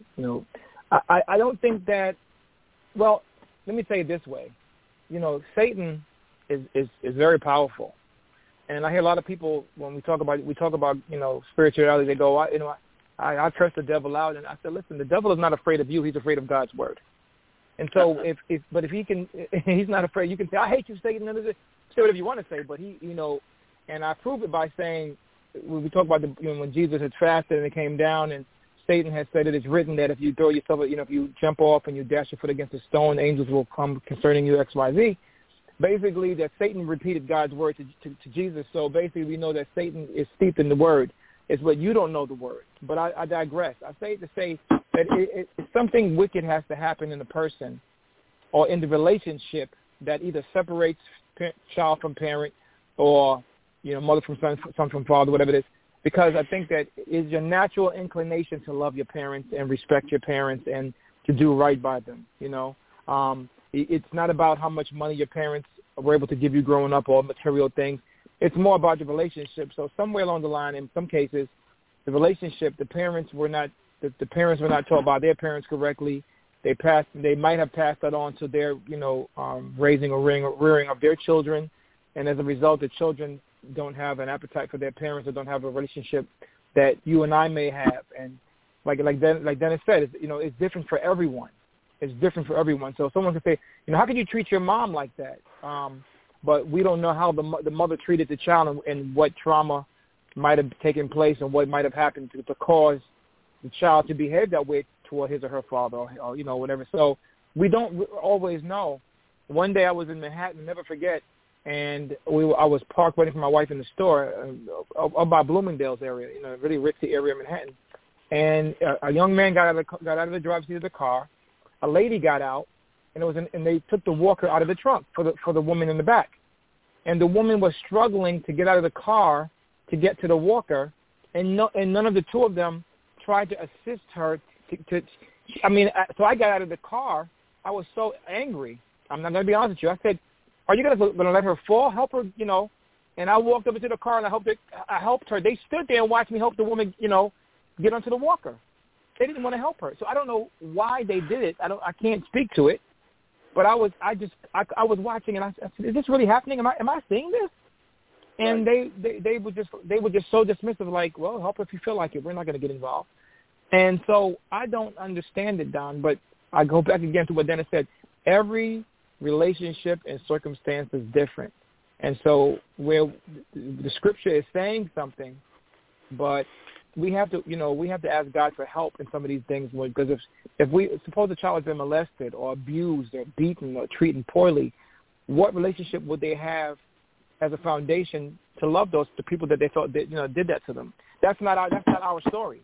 I don't think that, well, let me say it this way. Satan is very powerful. And I hear a lot of people, when we talk about spirituality, they go, I curse the devil out. And I said, listen, the devil is not afraid of you. He's afraid of God's word. And so if he can, he's not afraid. You can say, I hate you, Satan. Say whatever you want to say. But he, and I prove it by saying, when we talk about when Jesus had fasted and it came down, and Satan has said it is written that if you throw yourself, if you jump off and you dash your foot against a stone, angels will come concerning you, X, Y, Z. Basically, that Satan repeated God's word to Jesus. So basically, we know that Satan is steeped in the word. It's what you don't know the word. But I digress. I say to say that something wicked has to happen in the person or in the relationship that either separates child from parent or, mother from son from father, whatever it is. Because I think that it's your natural inclination to love your parents and respect your parents and to do right by them, It's not about how much money your parents were able to give you growing up or material things. It's more about the relationship. So somewhere along the line, in some cases, the relationship, the parents were not taught by their parents correctly. They might have passed that on to their, raising or rearing of their children. And as a result, the children don't have an appetite for their parents or don't have a relationship that you and I may have. And like Dennis said, it's different for everyone. It's different for everyone. So someone can say, how can you treat your mom like that? But we don't know how the mother treated the child and what trauma might have taken place and what might have happened to cause the child to behave that way toward his or her father or whatever. So we don't always know. One day I was in Manhattan, never forget, and I was parked waiting for my wife in the store up by Bloomingdale's area, a really ritzy area of Manhattan. And a young man got out of the driver's seat of the car. A lady got out, and they took the walker out of the trunk for the woman in the back. And the woman was struggling to get out of the car to get to the walker, and none of the two of them tried to assist her. So I got out of the car. I was so angry. I'm not going to be honest with you. I said, "Are you going to let her fall? Help her, And I walked up into the car and I helped her. They stood there and watched me help the woman, get onto the walker. They didn't want to help her. So I don't know why they did it. I can't speak to it. But I was watching and I said, "Is this really happening? Am I seeing this?" And they were just so dismissive, like, "Well, help if you feel like it. We're not going to get involved." And so I don't understand it, Don. But I go back again to what Dennis said. Every relationship and circumstance is different, and so where the Scripture is saying something, but we have to ask God for help in some of these things, because if we suppose a child has been molested or abused or beaten or treated poorly, what relationship would they have as a foundation to love the people that they felt that did that to them? That's not our story.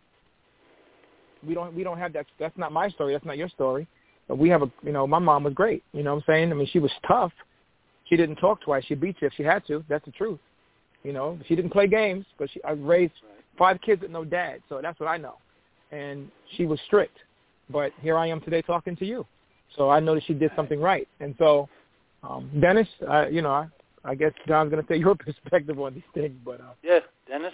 We don't have that. That's not my story. That's not your story. But we have my mom was great. You know what I'm saying? I mean, she was tough. She didn't talk twice. She beat you if she had to. That's the truth. She didn't play games, but I raised 5 kids with no dad, so that's what I know. And she was strict. But here I am today talking to you. So I know that she did something right. And so, Dennis, I guess John's going to say your perspective on these things. But yeah, Dennis?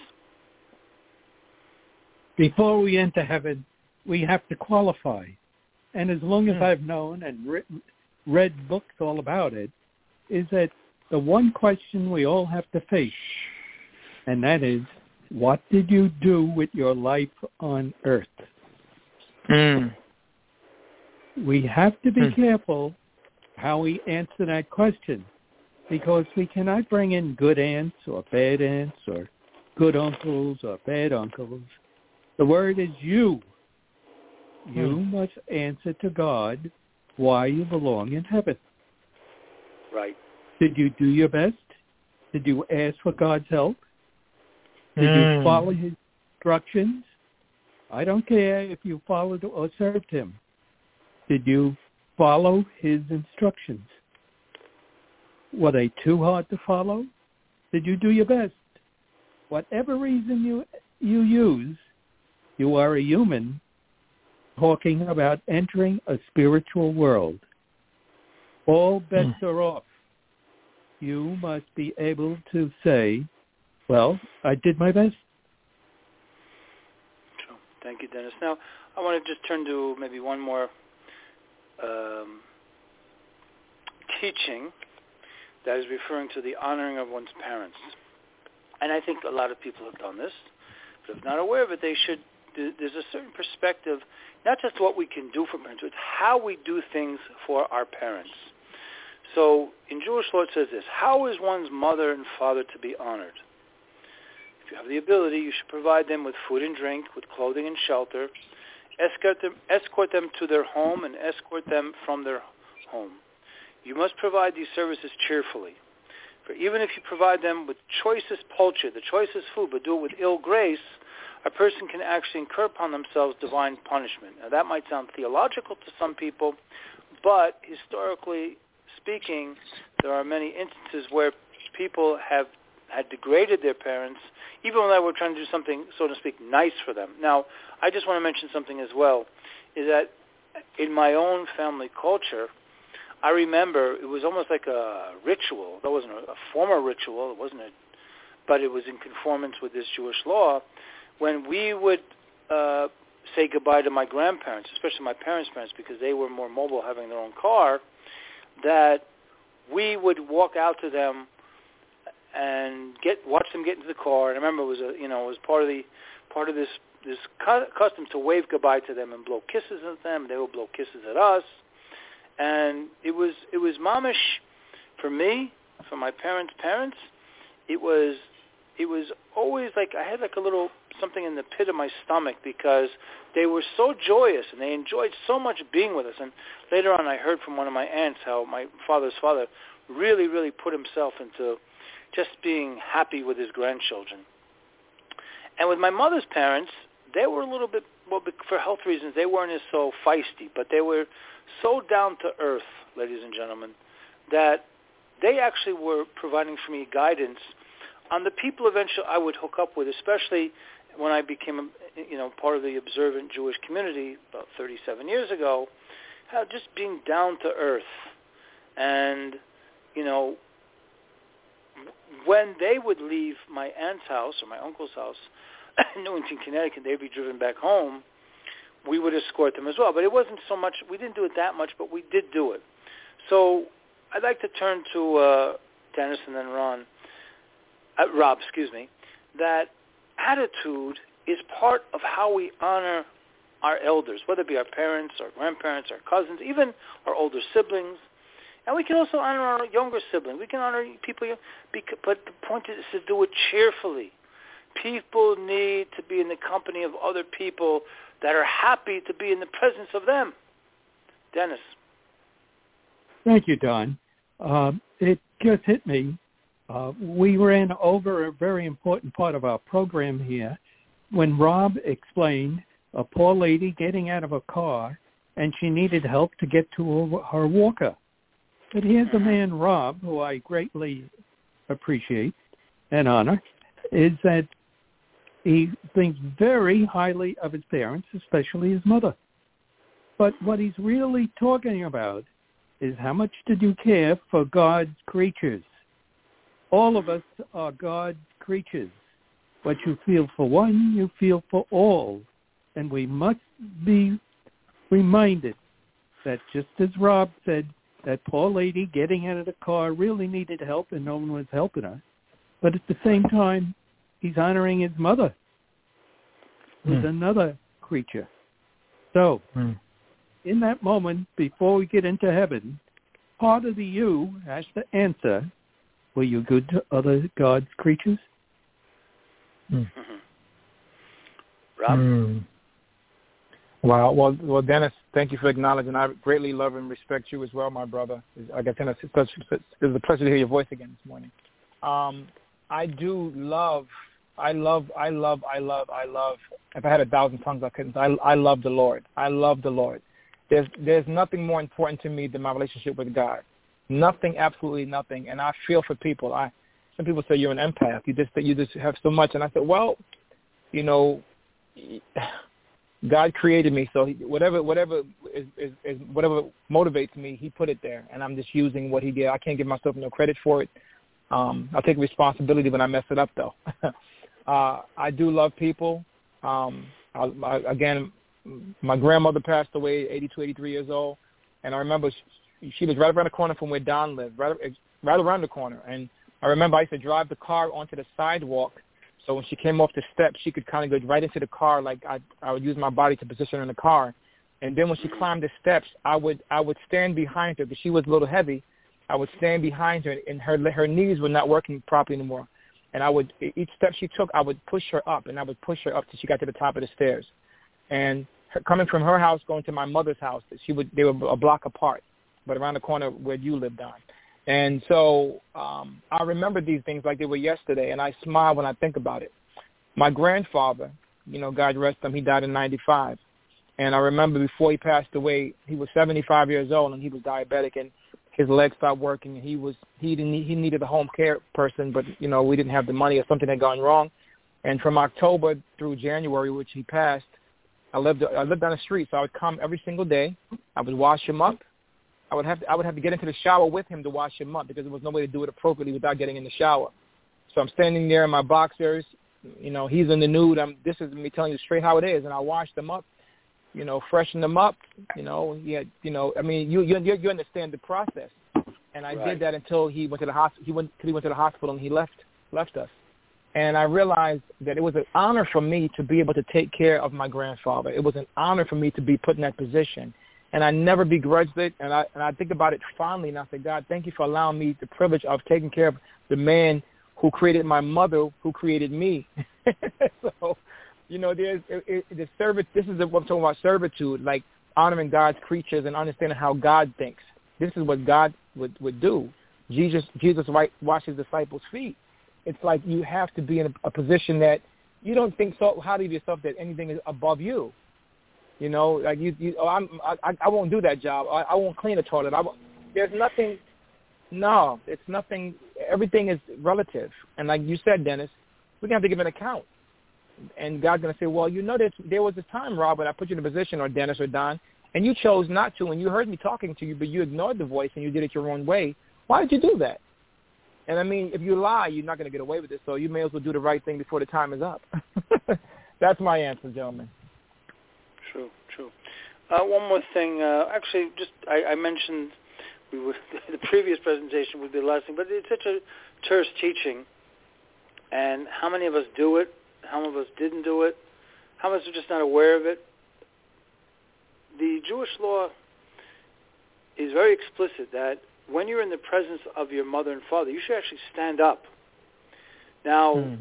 Before we enter heaven, we have to qualify. And as long as I've known and read books all about it, is that the one question we all have to face, and that is, what did you do with your life on earth? We have to be careful how we answer that question, because we cannot bring in good aunts or bad aunts or good uncles or bad uncles. The word is you. You must answer to God why you belong in heaven. Right. Did you do your best? Did you ask for God's help? Did you follow his instructions? I don't care if you followed or served him. Did you follow his instructions? Were they too hard to follow? Did you do your best? Whatever reason you use, you are a human talking about entering a spiritual world. All bets are off. You must be able to say, well, I did my best. True. Thank you, Dennis. Now, I want to just turn to maybe one more teaching that is referring to the honoring of one's parents. And I think a lot of people have done this, but if not aware of it, they should. There's a certain perspective, not just what we can do for parents, but how we do things for our parents. So in Jewish law it says this: how is one's mother and father to be honored? If you have the ability, you should provide them with food and drink, with clothing and shelter, escort them to their home, and escort them from their home. You must provide these services cheerfully. For even if you provide them with choicest poultry, the choicest food, but do it with ill grace, a person can actually incur upon themselves divine punishment. Now that might sound theological to some people, but historically speaking, there are many instances where people had degraded their parents, even when they were trying to do something, so to speak, nice for them. Now, I just want to mention something as well, is that in my own family culture, I remember it was almost like a ritual. That wasn't a formal ritual. It wasn't but it was in conformance with this Jewish law. When we would say goodbye to my grandparents, especially my parents' parents, because they were more mobile, having their own car, that we would walk out to them and watch them get into the car. And I remember it was part of this custom to wave goodbye to them and blow kisses at them. They would blow kisses at us, and it was mamish for me, for my parents' parents. It was always like I had like a little something in the pit of my stomach, because they were so joyous and they enjoyed so much being with us. And later on I heard from one of my aunts how my father's father really, really put himself into just being happy with his grandchildren. And with my mother's parents, they were a little bit, well, for health reasons, they weren't as so feisty, but they were so down to earth, ladies and gentlemen, that they actually were providing for me guidance on the people eventually I would hook up with, especially when I became, part of the observant Jewish community about 37 years ago, how just being down to earth. And, when they would leave my aunt's house or my uncle's house in Newington, Connecticut, they'd be driven back home, we would escort them as well. But it wasn't so much, we didn't do it that much, but we did do it. So I'd like to turn to Dennis and then Rob, that attitude is part of how we honor our elders, whether it be our parents, our grandparents, our cousins, even our older siblings. And we can also honor our younger siblings. We can honor people, but the point is to do it cheerfully. People need to be in the company of other people that are happy to be in the presence of them. Dennis. Thank you, Don. It just hit me. We ran over a very important part of our program here when Rob explained a poor lady getting out of a car and she needed help to get to her walker. But here's a man, Rob, who I greatly appreciate and honor, is that he thinks very highly of his parents, especially his mother. But what he's really talking about is how much did you care for God's creatures? All of us are God's creatures. What you feel for one, you feel for all. And we must be reminded that just as Rob said, that poor lady getting out of the car really needed help and no one was helping her. But at the same time, he's honoring his mother, who's another creature. So, in that moment, before we get into heaven, part of the you has to answer, were you good to other God's creatures? Rob? Wow. Well, Dennis, thank you for acknowledging. I greatly love and respect you as well, my brother. Like I said, it's a pleasure to hear your voice again this morning. I love. If I had 1,000 tongues, I couldn't. I love the Lord. I love the Lord. There's nothing more important to me than my relationship with God. Nothing, absolutely nothing. And I feel for people. Some people say you're an empath. You just have so much. And I said, well, you know, God created me, so whatever motivates me, He put it there, and I'm just using what He did. I can't give myself no credit for it. I'll take responsibility when I mess it up, though. I do love people. Again, my grandmother passed away, 82, 83 years old, and I remember she was right around the corner from where Don lived, right around the corner. And I remember I used to drive the car onto the sidewalk, so when she came off the steps, she could kind of go right into the car, like I would use my body to position her in the car. And then when she climbed the steps, I would stand behind her because she was a little heavy. I would stand behind her, and her knees were not working properly anymore. And each step she took, I would push her up, and I would push her up till she got to the top of the stairs. And coming from her house, going to my mother's house, they were a block apart, but around the corner where you lived on. And so I remember these things like they were yesterday, and I smile when I think about it. My grandfather, you know, God rest him, he died in 95. And I remember before he passed away, he was 75 years old, and he was diabetic, and his legs stopped working. He needed a home care person, but, you know, we didn't have the money or something had gone wrong. And from October through January, which he passed, I lived on the street, so I would come every single day. I would wash him up. I would have to get into the shower with him to wash him up because there was no way to do it appropriately without getting in the shower. So I'm standing there in my boxers. You know, he's in the nude. This is me telling you straight how it is, and I washed them up. You know, freshen them up. You know, I mean, you understand the process. And I did that until he went to the hospital. He went to the hospital and he left us. And I realized that it was an honor for me to be able to take care of my grandfather. It was an honor for me to be put in that position. And I never begrudged it, and I think about it fondly, and I say, God, thank you for allowing me the privilege of taking care of the who created my mother, who created me. So, you know, there's the service. This is what I'm talking about, servitude, like honoring God's creatures and understanding how God thinks. This is what God would do. Jesus washed his disciples' feet. It's like you have to be in a position that you don't think so highly of yourself that anything is above you. You know, like I won't do that job. I won't clean a toilet. There's nothing. No, it's nothing. Everything is relative. And like you said, Dennis, we're going to have to give an account. And God's going to say, well, you know, there was this time, Rob, when I put you in a position, or Dennis or Don, and you chose not to, and you heard me talking to you, but you ignored the voice and you did it your own way. Why did you do that? And I mean, if you lie, you're not going to get away with it, so you may as well do the right thing before the time is up. That's my answer, gentlemen. True. One more thing. Actually, I mentioned the previous presentation would be the last thing, but it's such a terse teaching. And how many of us do it? How many of us didn't do it? How many of us are just not aware of it? The Jewish law is very explicit that when you're in the presence of your mother and father, you should actually stand up. Now,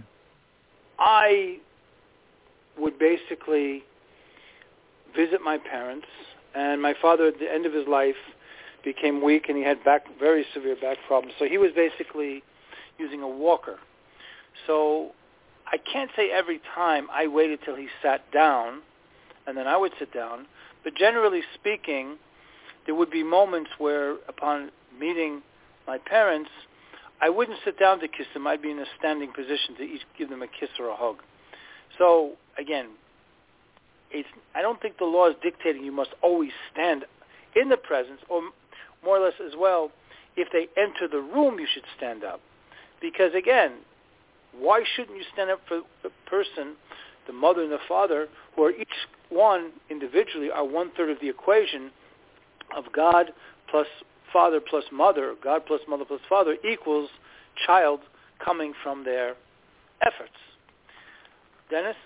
I would basically visit my parents, and my father at the end of his life became weak, and he had very severe back problems. So he was basically using a walker. So I can't say every time I waited till he sat down, and then I would sit down, but generally speaking, there would be moments where upon meeting my parents, I wouldn't sit down to kiss them. I'd be in a standing position to each give them a kiss or a hug. So, again, I don't think the law is dictating you must always stand in the presence, or more or less as well, if they enter the room, you should stand up. Because, again, why shouldn't you stand up for the person, the mother and the father, who are each one individually are one-third of the equation of God plus father plus mother, God plus mother plus father equals child coming from their efforts. Dennis?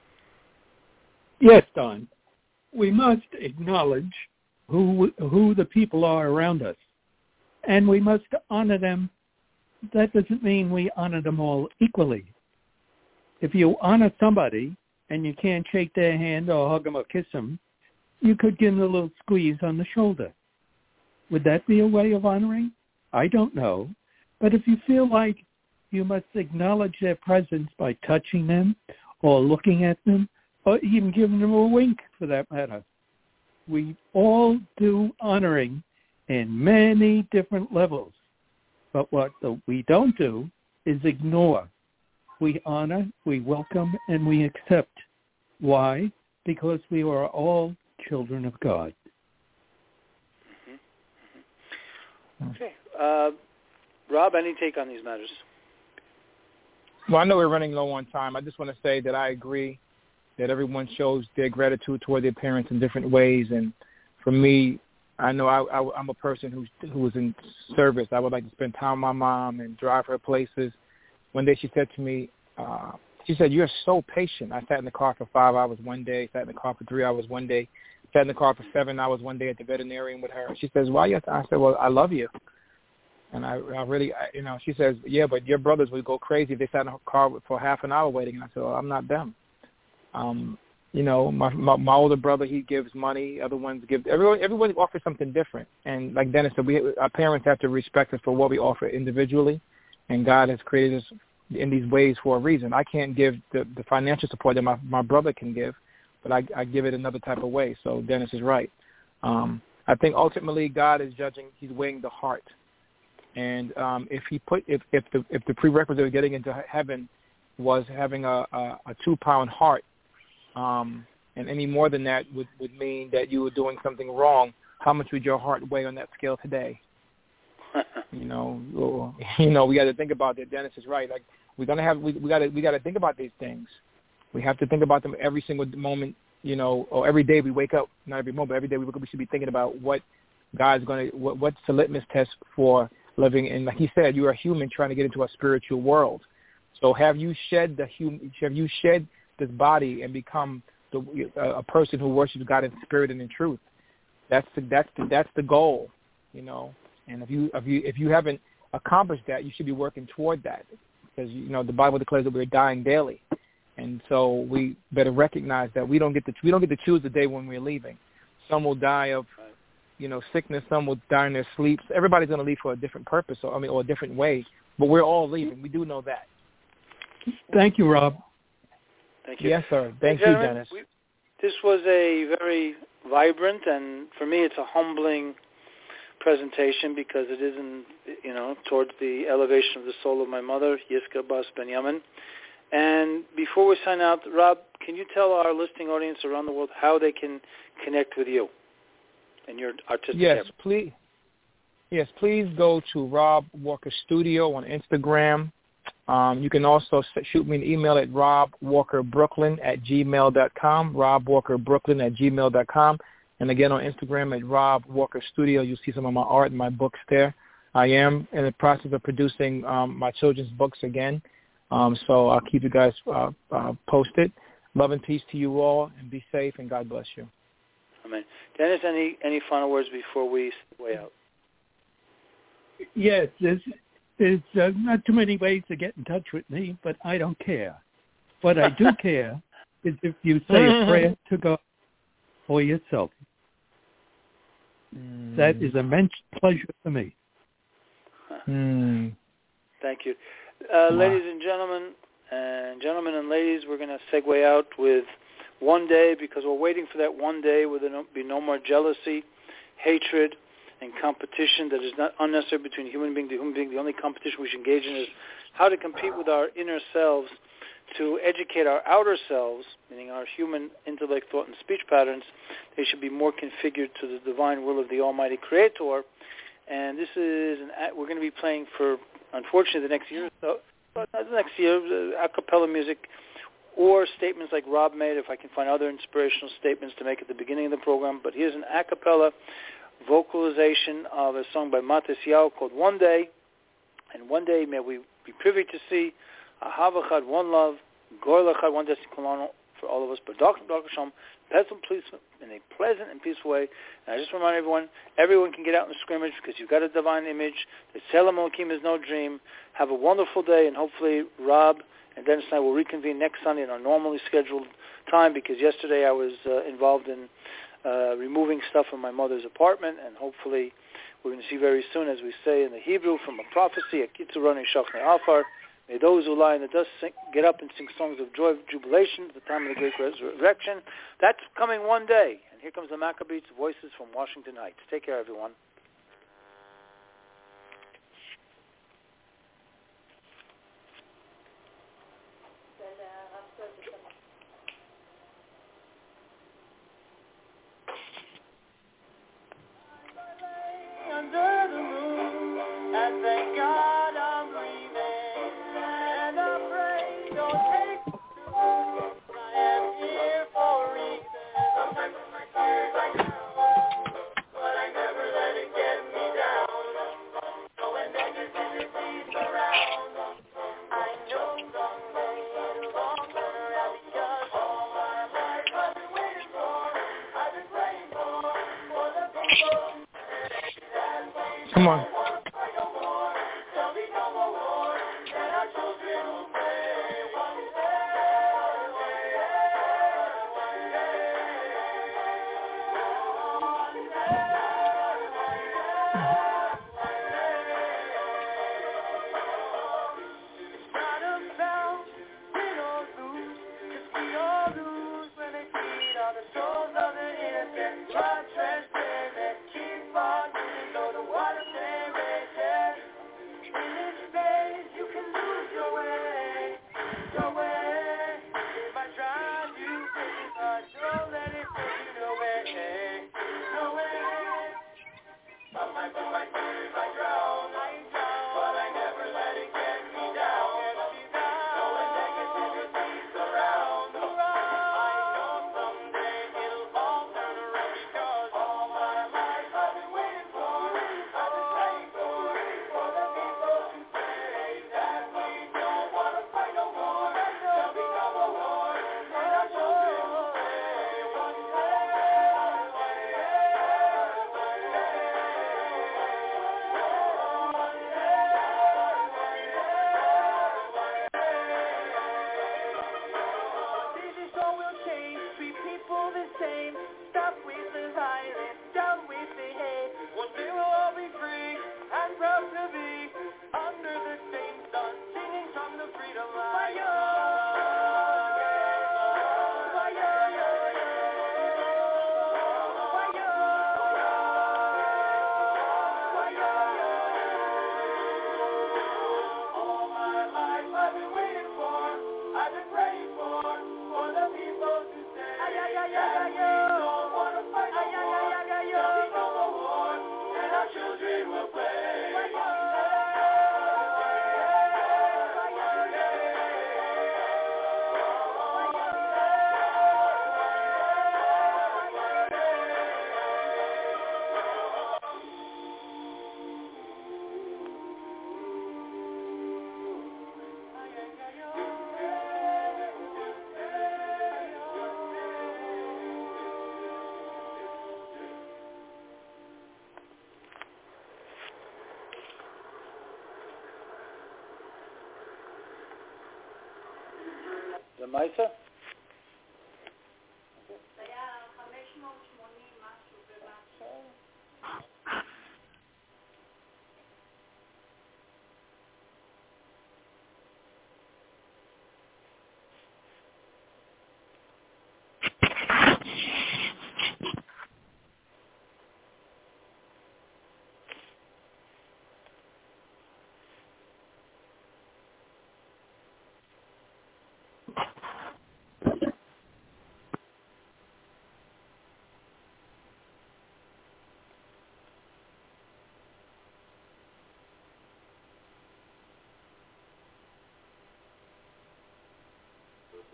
Yes, Don. We must acknowledge who the people are around us, and we must honor them. That doesn't mean we honor them all equally. If you honor somebody and you can't shake their hand or hug them or kiss them, you could give them a little squeeze on the shoulder. Would that be a way of honoring? I don't know. But if you feel like you must acknowledge their presence by touching them or looking at them or even giving them a wink for that matter, we all do honoring in many different levels. But what we don't do is ignore. We honor, we welcome, and we accept. Why? Because we are all children of God. Okay. Rob, any take on these matters? Well, I know we're running low on time. I just want to say that I agree that everyone shows their gratitude toward their parents in different ways. And for me, I know I'm a person who was in service. I would like to spend time with my mom and drive her places. One day she said to me, she said, "You're so patient." I sat in the car for 5 hours one day, sat in the car for 3 hours one day, sat in the car for 7 hours one day at the veterinarian with her. She says, "Why?" I said, "Well, I love you." And I really, she says, "Yeah, but your brothers would go crazy if they sat in a car for half an hour waiting." And I said, "Well, I'm not them." My older brother, he gives money. Other ones give. Everyone offers something different. And like Dennis said, our parents have to respect us for what we offer individually. And God has created us in these ways for a reason. I can't give the financial support that my brother can give, but I give it another type of way. So Dennis is right. I think ultimately God is judging. He's weighing the heart. And if the prerequisite of getting into heaven was having a 2-pound heart, and any more than that would mean that you were doing something wrong, how much would your heart weigh on that scale today? We got to think about that. Dennis is right. Like we got to think about these things. We have to think about them every single moment, or every day we wake up. Not every moment, but every day we wake up. We should be thinking about what's the litmus test for living. And like he said, you are a human trying to get into a spiritual world. So have you shed this body and become a person who worships God in spirit and in truth? That's the goal, And if you haven't accomplished that, you should be working toward that, because the Bible declares that we're dying daily, and so we better recognize that we don't get to choose the day when we're leaving. Some will die of sickness. Some will die in their sleeps. Everybody's going to leave for a different purpose, or a different way. But we're all leaving. We do know that. Thank you, Rob. Thank you. Yes, sir. Thank you, Dennis. This was a very vibrant, and for me it's a humbling presentation, because it is towards the elevation of the soul of my mother, Yiska Bas Benjamin. And before we sign out, Rob, can you tell our listening audience around the world how they can connect with you and your artistic effort? Please. Yes, please go to Rob Walker Studio on Instagram. You can also shoot me an email at robwalkerbrooklyn@gmail.com, robwalkerbrooklyn@gmail.com. And again, on Instagram at Rob Walker Studio, you'll see some of my art and my books there. I am in the process of producing my children's books again, so I'll keep you guys posted. Love and peace to you all, and be safe, and God bless you. Amen. Dennis, any final words before we way out? Yes, there's not too many ways to get in touch with me, but I don't care. What I do care is if you say a prayer to God for yourself. That is immense pleasure for me. Thank you. Ladies and gentlemen and ladies, we're going to segue out with one day, because we're waiting for that one day where there will be no more jealousy, hatred, and competition that is not unnecessary between human being to human being. The only competition we should engage in is how to compete with our inner selves to educate our outer selves, meaning our human intellect, thought, and speech patterns. They should be more configured to the divine will of the Almighty Creator. And this is we're going to be playing for unfortunately, the next year, a cappella music or statements like Rob made, if I can find other inspirational statements to make at the beginning of the program. But here's an a cappella vocalization of a song by Matisyahu called One Day. And one day may we be privy to see Ahav Echad, one love, Gor Lechad, one destiny for all of us, but Dr. Shalom, in a pleasant and peaceful way. And I just remind everyone can get out in the scrimmage because you've got a divine image. The Tzelem Elokim is no dream. Have a wonderful day, and hopefully Rob and Dennis and I will reconvene next Sunday in our normally scheduled time, because yesterday I was involved in removing stuff from my mother's apartment, and hopefully we're going to see very soon, as we say in the Hebrew, from a prophecy, a kitzurani shachne afar. May those who lie in the dust get up and sing songs of joy, jubilation at the time of the great resurrection. That's coming one day. And here comes the Maccabees Voices from Washington Heights. Take care, everyone. Under the moon, and thank God I'm breathing, and I pray don't take me through. I am here for a reason. Sometimes with my tears I drown, but I never let it get me down. So when negativity surrounds, I know someday it'll all turn around, because all my life I've been waiting for, I've been praying for the people. Come on. The Maisa?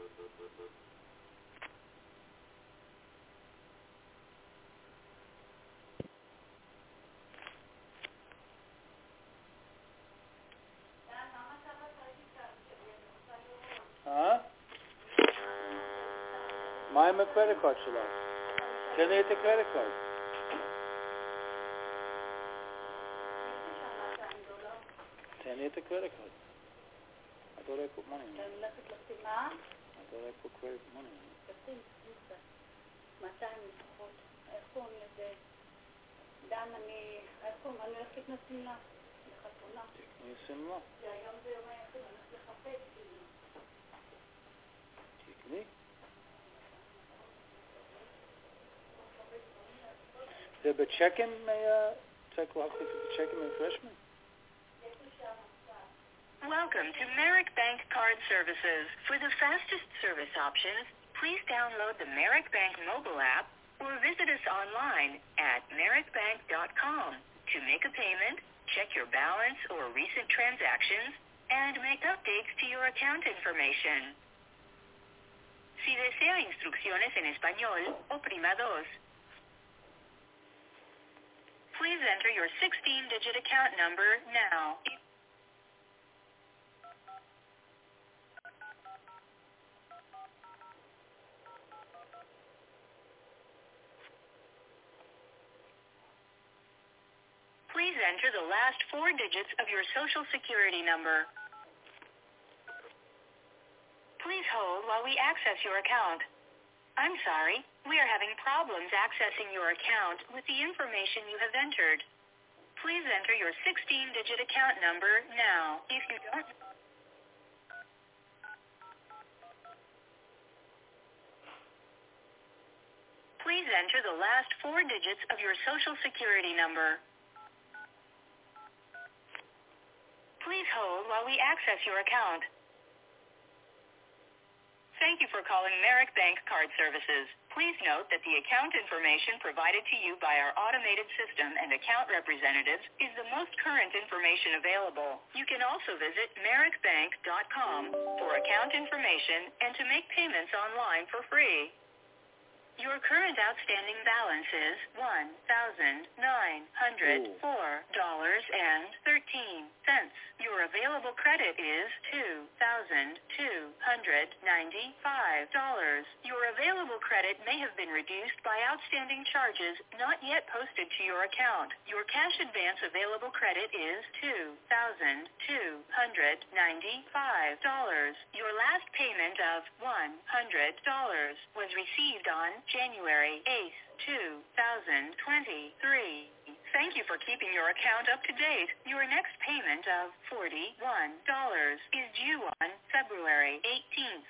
מה עם הקרדיט קארד שלך? תן לי את הקרדיט קארד. תן לי את הקרדיט קארד. I thought I put money in it. I thought I put credit money in it. 200 לפחות. איך קוראים לזה? דן, אני הולכת לקנות שמלה. לחתונה. תקני שמלה. והיום זה יום היחיד, אני הולכת לחפש שמלה. תקני. זה בצ'קים? צריך להחליף את הצ'קים מהפרשמן? Welcome to Merrick Bank Card Services. For the fastest service options, please download the Merrick Bank mobile app or visit us online at merrickbank.com to make a payment, check your balance or recent transactions, and make updates to your account information. Si desea instrucciones en español, oprima 2. Please enter your 16-digit account number now. Please enter the last 4 digits of your Social Security number. Please hold while we access your account. I'm sorry, we are having problems accessing your account with the information you have entered. Please enter your 16-digit account number now. If you don't... Please enter the last 4 digits of your Social Security number. Please hold while we access your account. Thank you for calling Merrick Bank Card Services. Please note that the account information provided to you by our automated system and account representatives is the most current information available. You can also visit merrickbank.com for account information and to make payments online for free. Your current outstanding balance is $1,904.13. Your available credit is $2,295. Your available credit may have been reduced by outstanding charges not yet posted to your account. Your cash advance available credit is $2,295. Your last payment of $100 was received on January 8th, 2023. Thank you for keeping your account up to date. Your next payment of $41 is due on February 18th,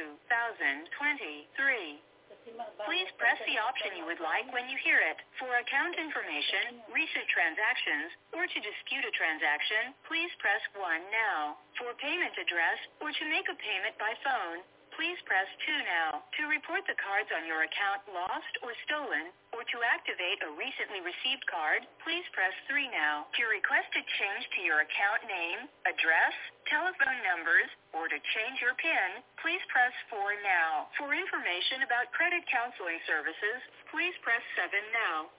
2023. Please press the option you would like when you hear it. For account information, recent transactions, or to dispute a transaction, please press 1 now. For payment address, or to make a payment by phone, please press 2 now. To report the cards on your account lost or stolen, or to activate a recently received card, please press 3 now. To request a change to your account name, address, telephone numbers, or to change your PIN, please press 4 now. For information about credit counseling services, please press 7 now.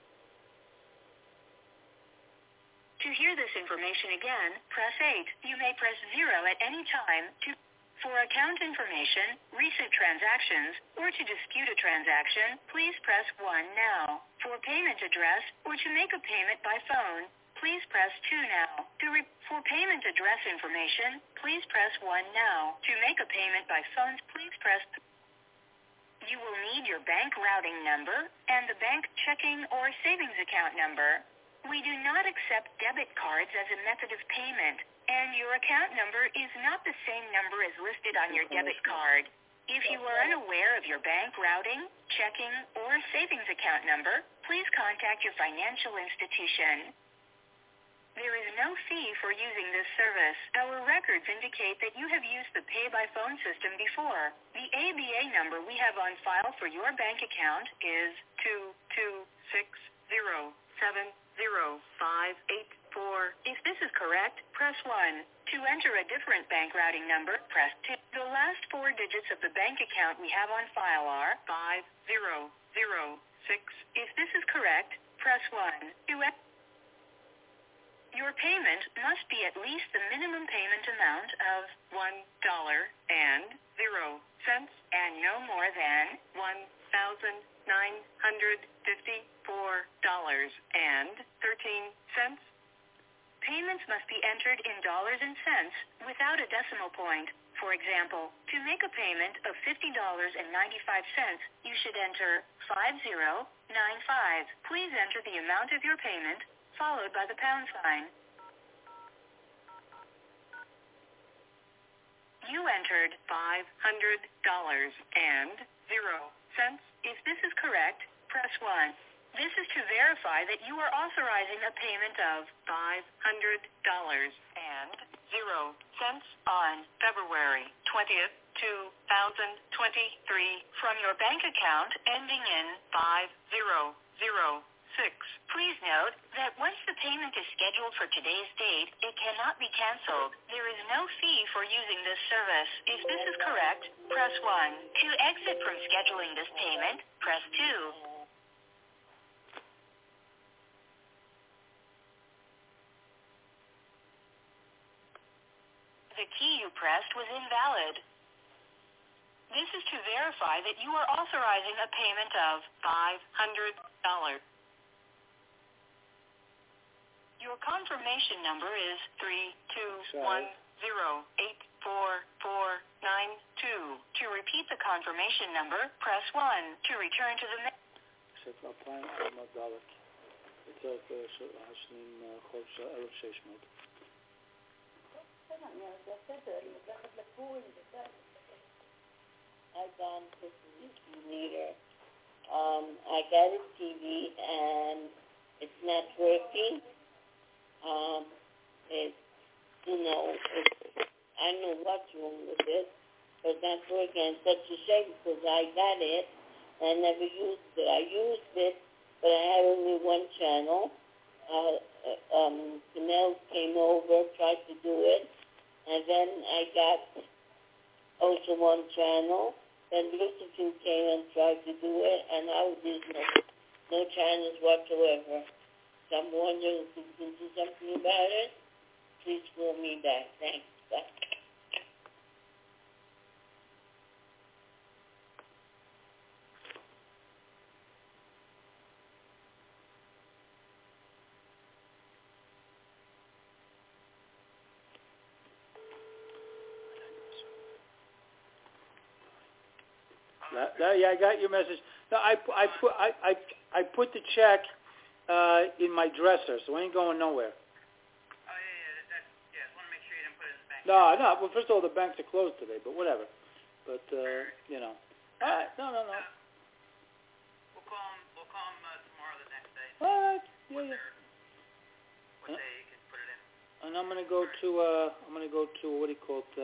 To hear this information again, press 8. You may press 0 at any time to... For account information, recent transactions, or to dispute a transaction, please press 1 now. For payment address, or to make a payment by phone, please press 2 now. For payment address information, please press 1 now. To make a payment by phone, please press... You will need your bank routing number and the bank checking or savings account number. We do not accept debit cards as a method of payment, and your account number is not the same number as listed on your debit card. If you are unaware of your bank routing, checking, or savings account number, please contact your financial institution. There is no fee for using this service. Our records indicate that you have used the pay-by-phone system before. The ABA number we have on file for your bank account is 226070588. If this is correct, press 1. To enter a different bank routing number, press 2. The last 4 digits of the bank account we have on file are 5006. If this is correct, press 1. Your payment must be at least the minimum payment amount of $1.00 and no more than $1,954.13. Payments must be entered in dollars and cents without a decimal point. For example, to make a payment of $50.95, you should enter 5095. Please enter the amount of your payment, followed by the pound sign. You entered $500.00. If this is correct, press 1. This is to verify that you are authorizing a payment of $500.00 on February 20th, 2023 from your bank account ending in 5006. Please note that once the payment is scheduled for today's date, it cannot be canceled. There is no fee for using this service. If this is correct, press 1. To exit from scheduling this payment, press 2. The key you pressed was invalid. This is to verify that you are authorizing a payment of $500. Your confirmation number is 3210844492. To repeat the confirmation number, press 1. To return to the I've gone to the leader. I got a TV and it's not working. I don't know what's wrong with it, but it's not working. It's such a shame because I got it and I never used it. I used it, but I had only one channel. The male came over, tried to do it, and then I got also one channel. Then Lucifer came and tried to do it, and I was using no channels whatsoever. So I'm wondering if you can do something about it. Please call me back. Thanks. Bye. Yeah, I got your message. No, I put the check in my dresser, so I ain't going nowhere. Oh yeah. Just want to make sure you didn't put it in the bank. No. Well, first of all, the banks are closed today, but whatever. But you know. All right. No. We'll call him tomorrow, the next day. All right. Yeah. What day you can put it in? And I'm gonna go to what do you call it?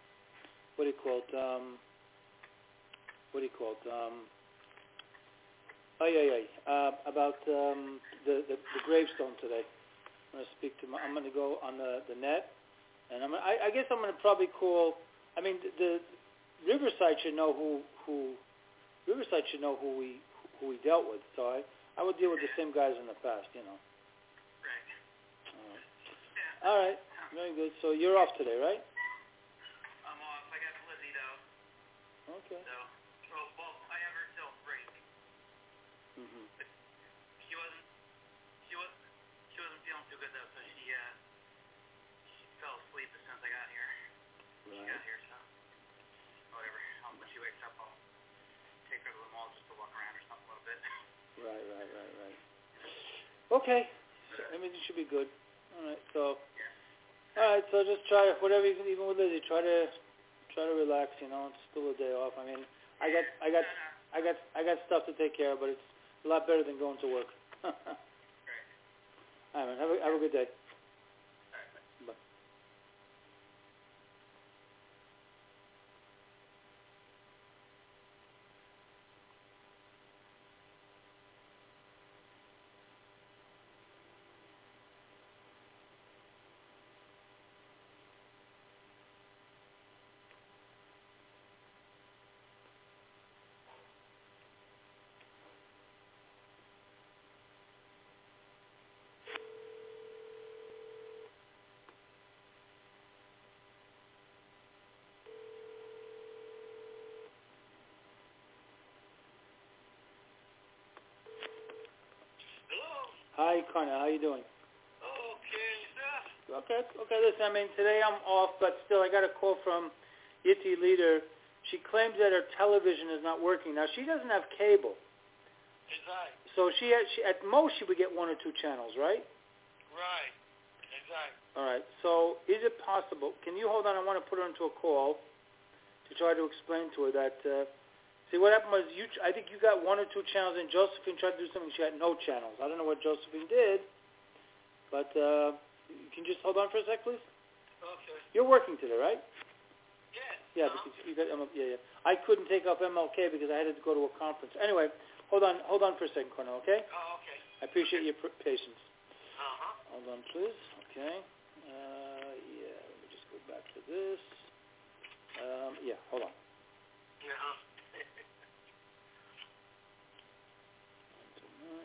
About the gravestone today. I'm gonna speak to. I'm gonna go on the net, and I guess I'm gonna probably call. I mean, the Riverside should know who Riverside should know who we dealt with. So I would deal with the same guys in the past, you know. Right. All right. Very good. So you're off today, right? I'm off. I got Lizzie though. Okay. So, well, I have her till 3. Mhm. But she wasn't feeling too good though, so she fell asleep as soon as I got here. Right. She got here, so whatever. When she wakes up, I'll take her to the mall just to walk around or something a little bit. Right. Okay. So everything should be good. All right. So. Yeah. All right. So just try whatever you can, even with Lizzie. Try to relax. You know, it's still a day off. I mean, I got stuff to take care of, but it's a lot better than going to work. Right. All right, man. Have a good day. All right. Bye. Hi, Cornell. How you doing? Okay, sir. Okay. Listen, I mean, today I'm off, but still, I got a call from Yitti Leader. She claims that her television is not working. Now, she doesn't have cable. Exactly. So she at most she would get 1 or 2 channels, right? Right. Exactly. All right. So is it possible? Can you hold on? I want to put her into a call to try to explain to her that. See, what happened was I think you got 1 or 2 channels, and Josephine tried to do something. She had no channels. I don't know what Josephine did, but you can just hold on for a sec, please. Okay. You're working today, right? Yes. Yeah, because you got yeah. I couldn't take off MLK because I had to go to a conference. Anyway, hold on for a second, Cornell, okay? Oh, okay. I appreciate your patience. Uh-huh. Hold on, please. Okay. Yeah, let me just go back to this. Yeah, hold on. Uh-huh. 1, 2, 9.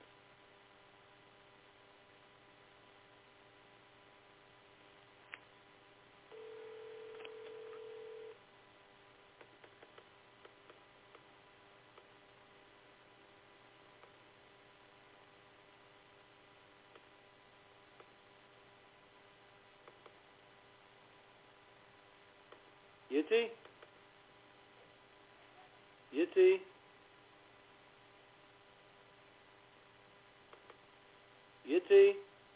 Yitti? Yitti? Yitti?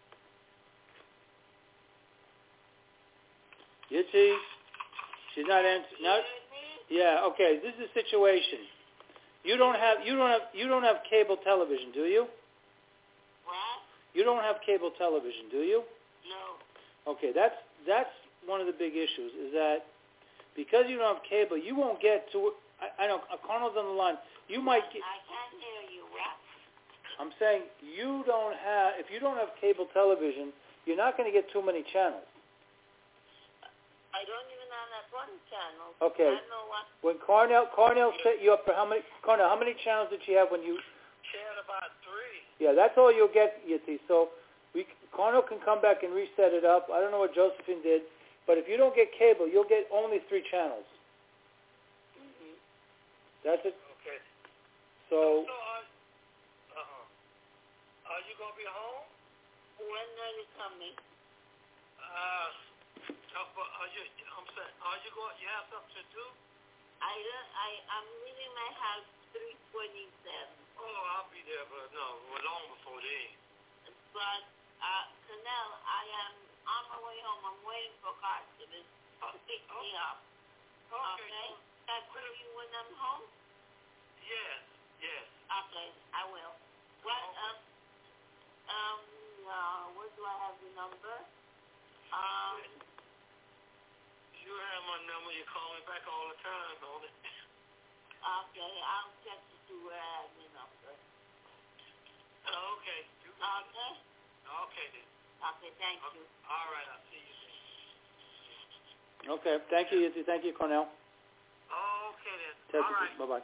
Yitti? She's not answering. Now, yeah. Okay. This is the situation. You don't have cable television, do you? What? You don't have cable television, do you? No. Okay. That's one of the big issues. Is that because you don't have cable, you won't get to. I know Connell's on the line. You might get. I can't hear you. What? I'm saying you don't have. If you don't have cable television, you're not going to get too many channels. I don't even have that one channel. Okay. I don't know what. When Cornell set you up for how many? Cornell, how many channels did she have when you? She had about 3. Yeah, that's all you'll get, Yitti. So Cornell can come back and reset it up. I don't know what Josephine did, but if you don't get cable, you'll get only 3 channels. Mm-hmm. That's it. Okay. So are you gonna be home? When are you coming? Are you going? You have something to do? I'm leaving my house 3:27. Oh, I'll be there, but long before then. But Canel, I am on my way home. I'm waiting for Carson to pick me up. Okay. Can I call you when I'm home? Yes. Okay, I will. What? Where do I have the number? You have my number. You call me back all the time, don't it? Okay, I'll check to see where I have the number. Okay. Okay? Okay, then. Okay, thank you. All right, I'll see you soon. okay, thank you, Yitti. Thank you, Cornell. Okay, then. All right. Bye-bye.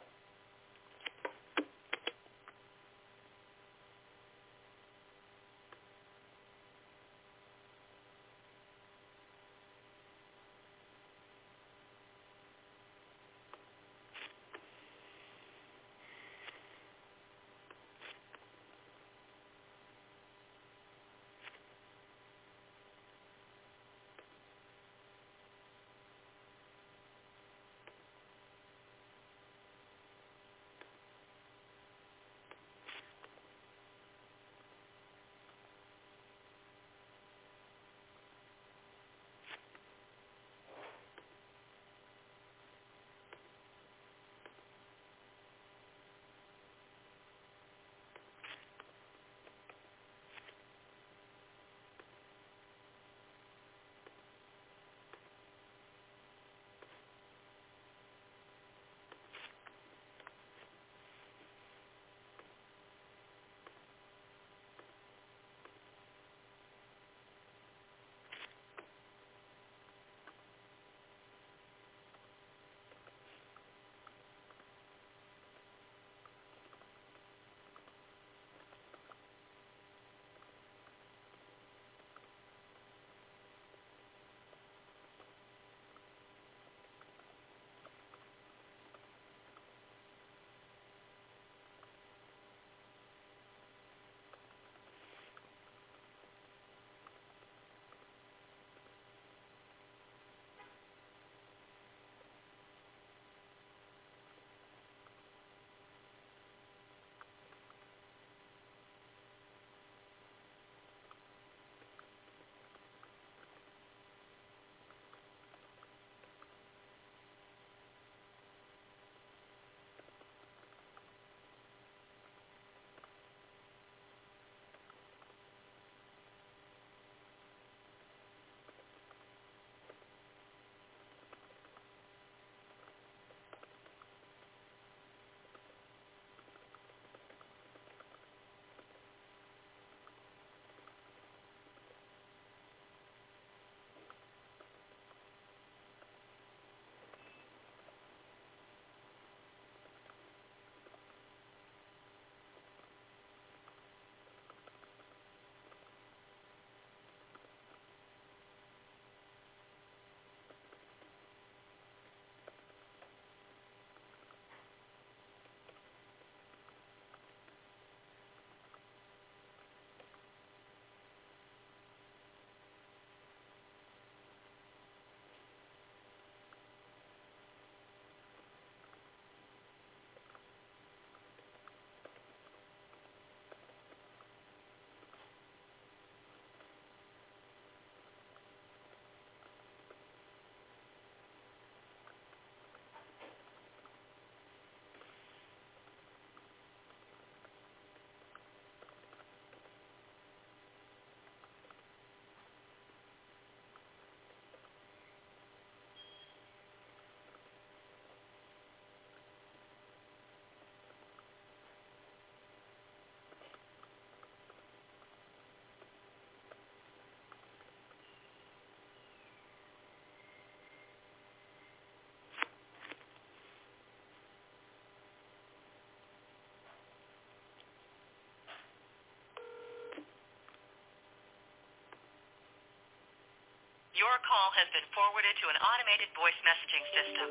Your call has been forwarded to an automated voice messaging system.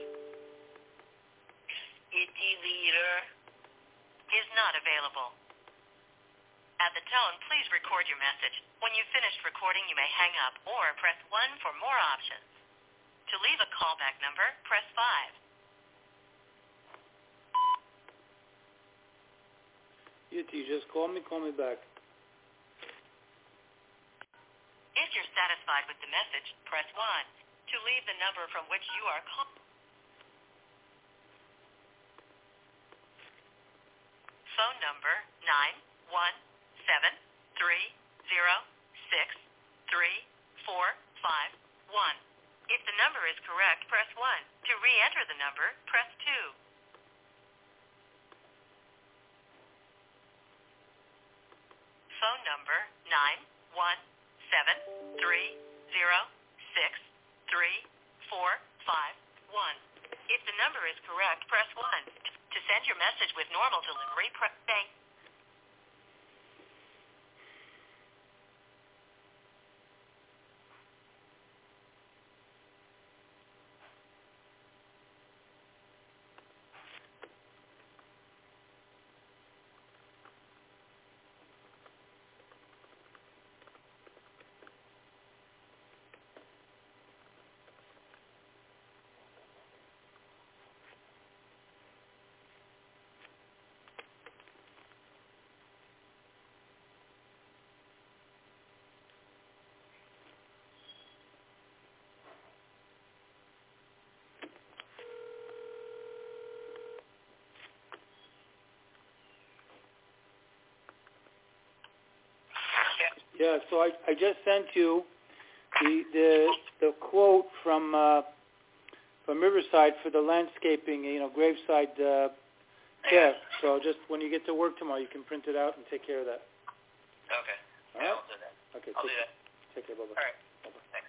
Is not available. At the tone, please record your message. When you've finished recording, you may hang up or press 1 for more options. To leave a callback number, press 5. You just call me back. If you're satisfied with the message, press 1. To leave the number from which you are calling. Phone number 917-306-3451. If the number is correct, press 1. To re-enter the number, press 2. Phone number 917-306-3451. If the number is correct, press 1. To send your message with normal delivery, press thank. Yeah, so I just sent you the quote from Riverside for the landscaping, graveside care. So just when you get to work tomorrow, you can print it out and take care of that. Okay. All right? I'll do that. Okay. I'll do that. Take care. Bye-bye. All right. Bye-bye. Thanks.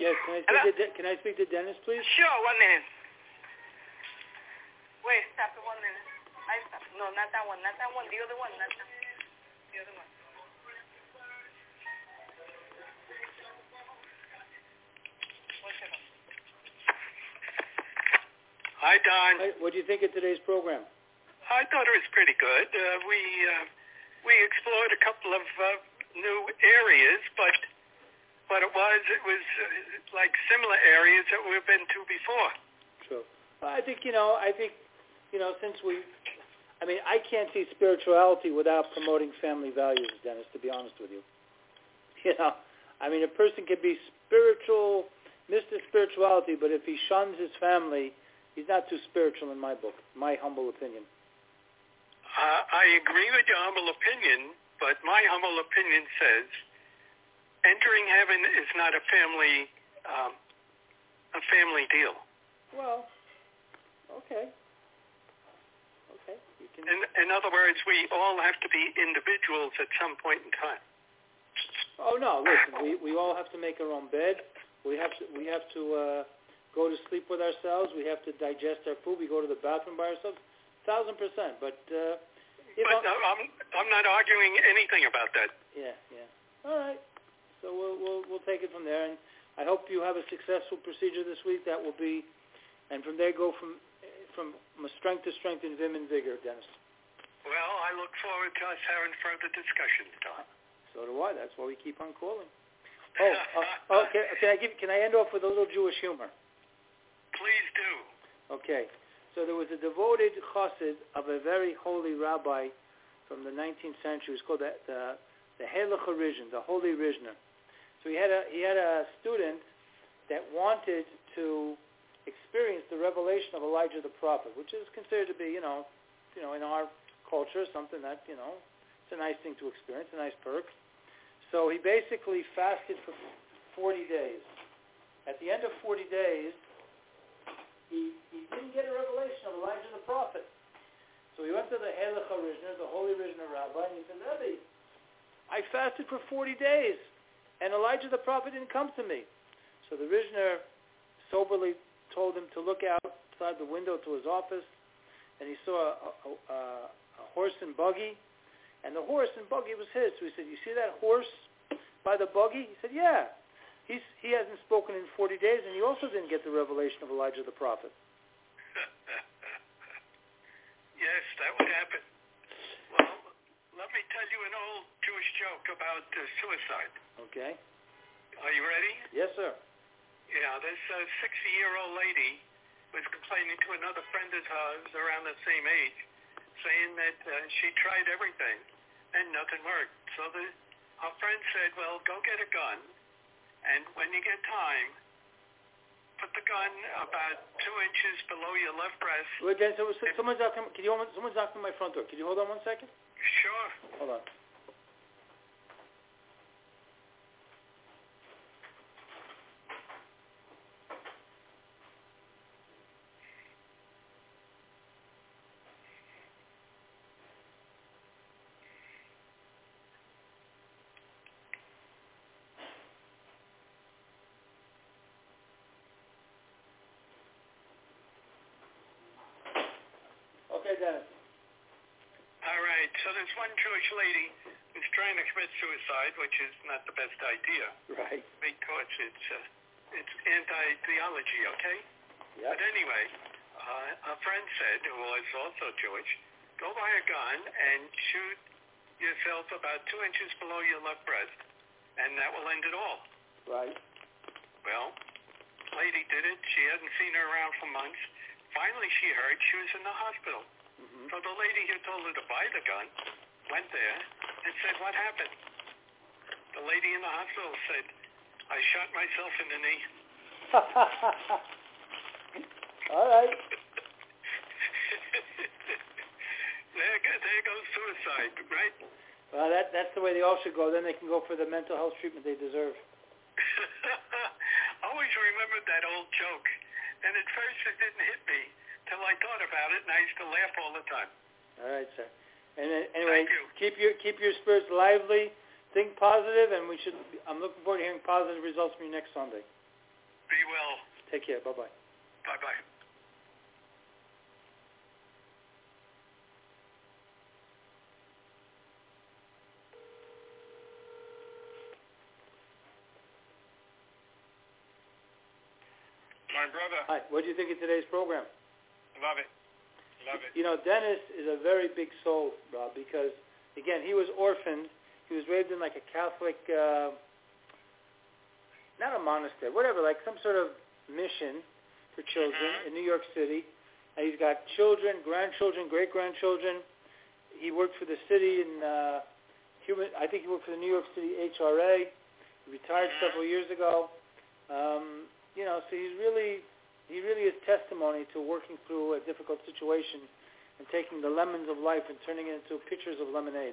Yes, can I speak to Dennis, please? Sure, 1 minute. Wait, stop it 1 minute. I stop. No, not that one. Not that one. The other one. Not that. The other one. Hi, Don. Hi, what do you think of today's program? I thought it was pretty good. We explored a couple of new areas, but what it was like similar areas that we've been to before. Sure. Well, I think since I can't see spirituality without promoting family values, Dennis, to be honest with you. A person can be spiritual, Mr. Spirituality, but if he shuns his family, he's not too spiritual in my book, my humble opinion. I agree with your humble opinion, but my humble opinion says entering heaven is not a family deal. Well, okay. In other words, we all have to be individuals at some point in time. Oh no! Listen, we all have to make our own bed. We have to go to sleep with ourselves. We have to digest our food. We go to the bathroom by ourselves. 1,000%. But I'm not arguing anything about that. Yeah. All right. So we'll take it from there, and I hope you have a successful procedure this week. That will be, and from there go from strength to strength in vim and vigor, Dennis. Well, I look forward to us having further discussions, Don. So do I. That's why we keep on calling. Can I end off with a little Jewish humor? Please do. Okay. So there was a devoted chassid of a very holy rabbi from the 19th century. It was called the Heilige Rishon, the Holy Rishner. So he had a student that wanted to experience the revelation of Elijah the prophet, which is considered to be, in our culture, something that, it's a nice thing to experience, a nice perk. So he basically fasted for 40 days. At the end of 40 days, he didn't get a revelation of Elijah the prophet. So he went to the Heilige Rishner, the Holy Rishner rabbi, and he said, Rebbe, I fasted for 40 days, and Elijah the prophet didn't come to me. So the Rishner soberly told him to look outside the window to his office, and he saw a horse and buggy, and the horse and buggy was his. So he said, you see that horse by the buggy? He said, yeah. He hasn't spoken in 40 days, and he also didn't get the revelation of Elijah the prophet. Yes, that would happen. Well, let me tell you an old Jewish joke about suicide. Okay. Are you ready? Yes, sir. Yeah, this 60-year-old lady was complaining to another friend of hers around the same age, saying that she tried everything and nothing worked. So her friend said, well, go get a gun, and when you get time, put the gun about 2 inches below your left breast. Wait, Dan, someone's knocking on my front door. Can you hold on 1 second? Sure. Hold on. Okay, Dennis. All right. So there's one Jewish lady who's trying to commit suicide, which is not the best idea. Right. Because it's anti-theology, okay? Yep. But anyway, a friend said, who was also Jewish, go buy a gun and shoot yourself about 2 inches below your left breast, and that will end it all. Right. Well, lady did it. She hadn't seen her around for months. Finally, she heard she was in the hospital. Mm-hmm. So the lady who told her to buy the gun went there and said, what happened? The lady in the hospital said, I shot myself in the knee. All right. There goes suicide, right? Well, that's the way they all should go. Then they can go for the mental health treatment they deserve. I always remembered that old joke. And at first it didn't hit me till I thought about it, and I used to laugh all the time. All right, sir. And anyway, Thank you. keep your spirits lively, think positive, and I'm looking forward to hearing positive results from you next Sunday. Be well. Take care. Bye-bye. Bye-bye. My brother. Hi. What do you think of today's program? Love it. Love it. You know, Dennis is a very big soul, Rob, because, again, he was orphaned. He was raised in like a Catholic, not a monastery, whatever, like some sort of mission for children in New York City. And he's got children, grandchildren, great-grandchildren. He worked for the city in I think he worked for the New York City HRA. He retired several years ago. You know, so he really is testimony to working through a difficult situation and taking the lemons of life and turning it into pictures of lemonade.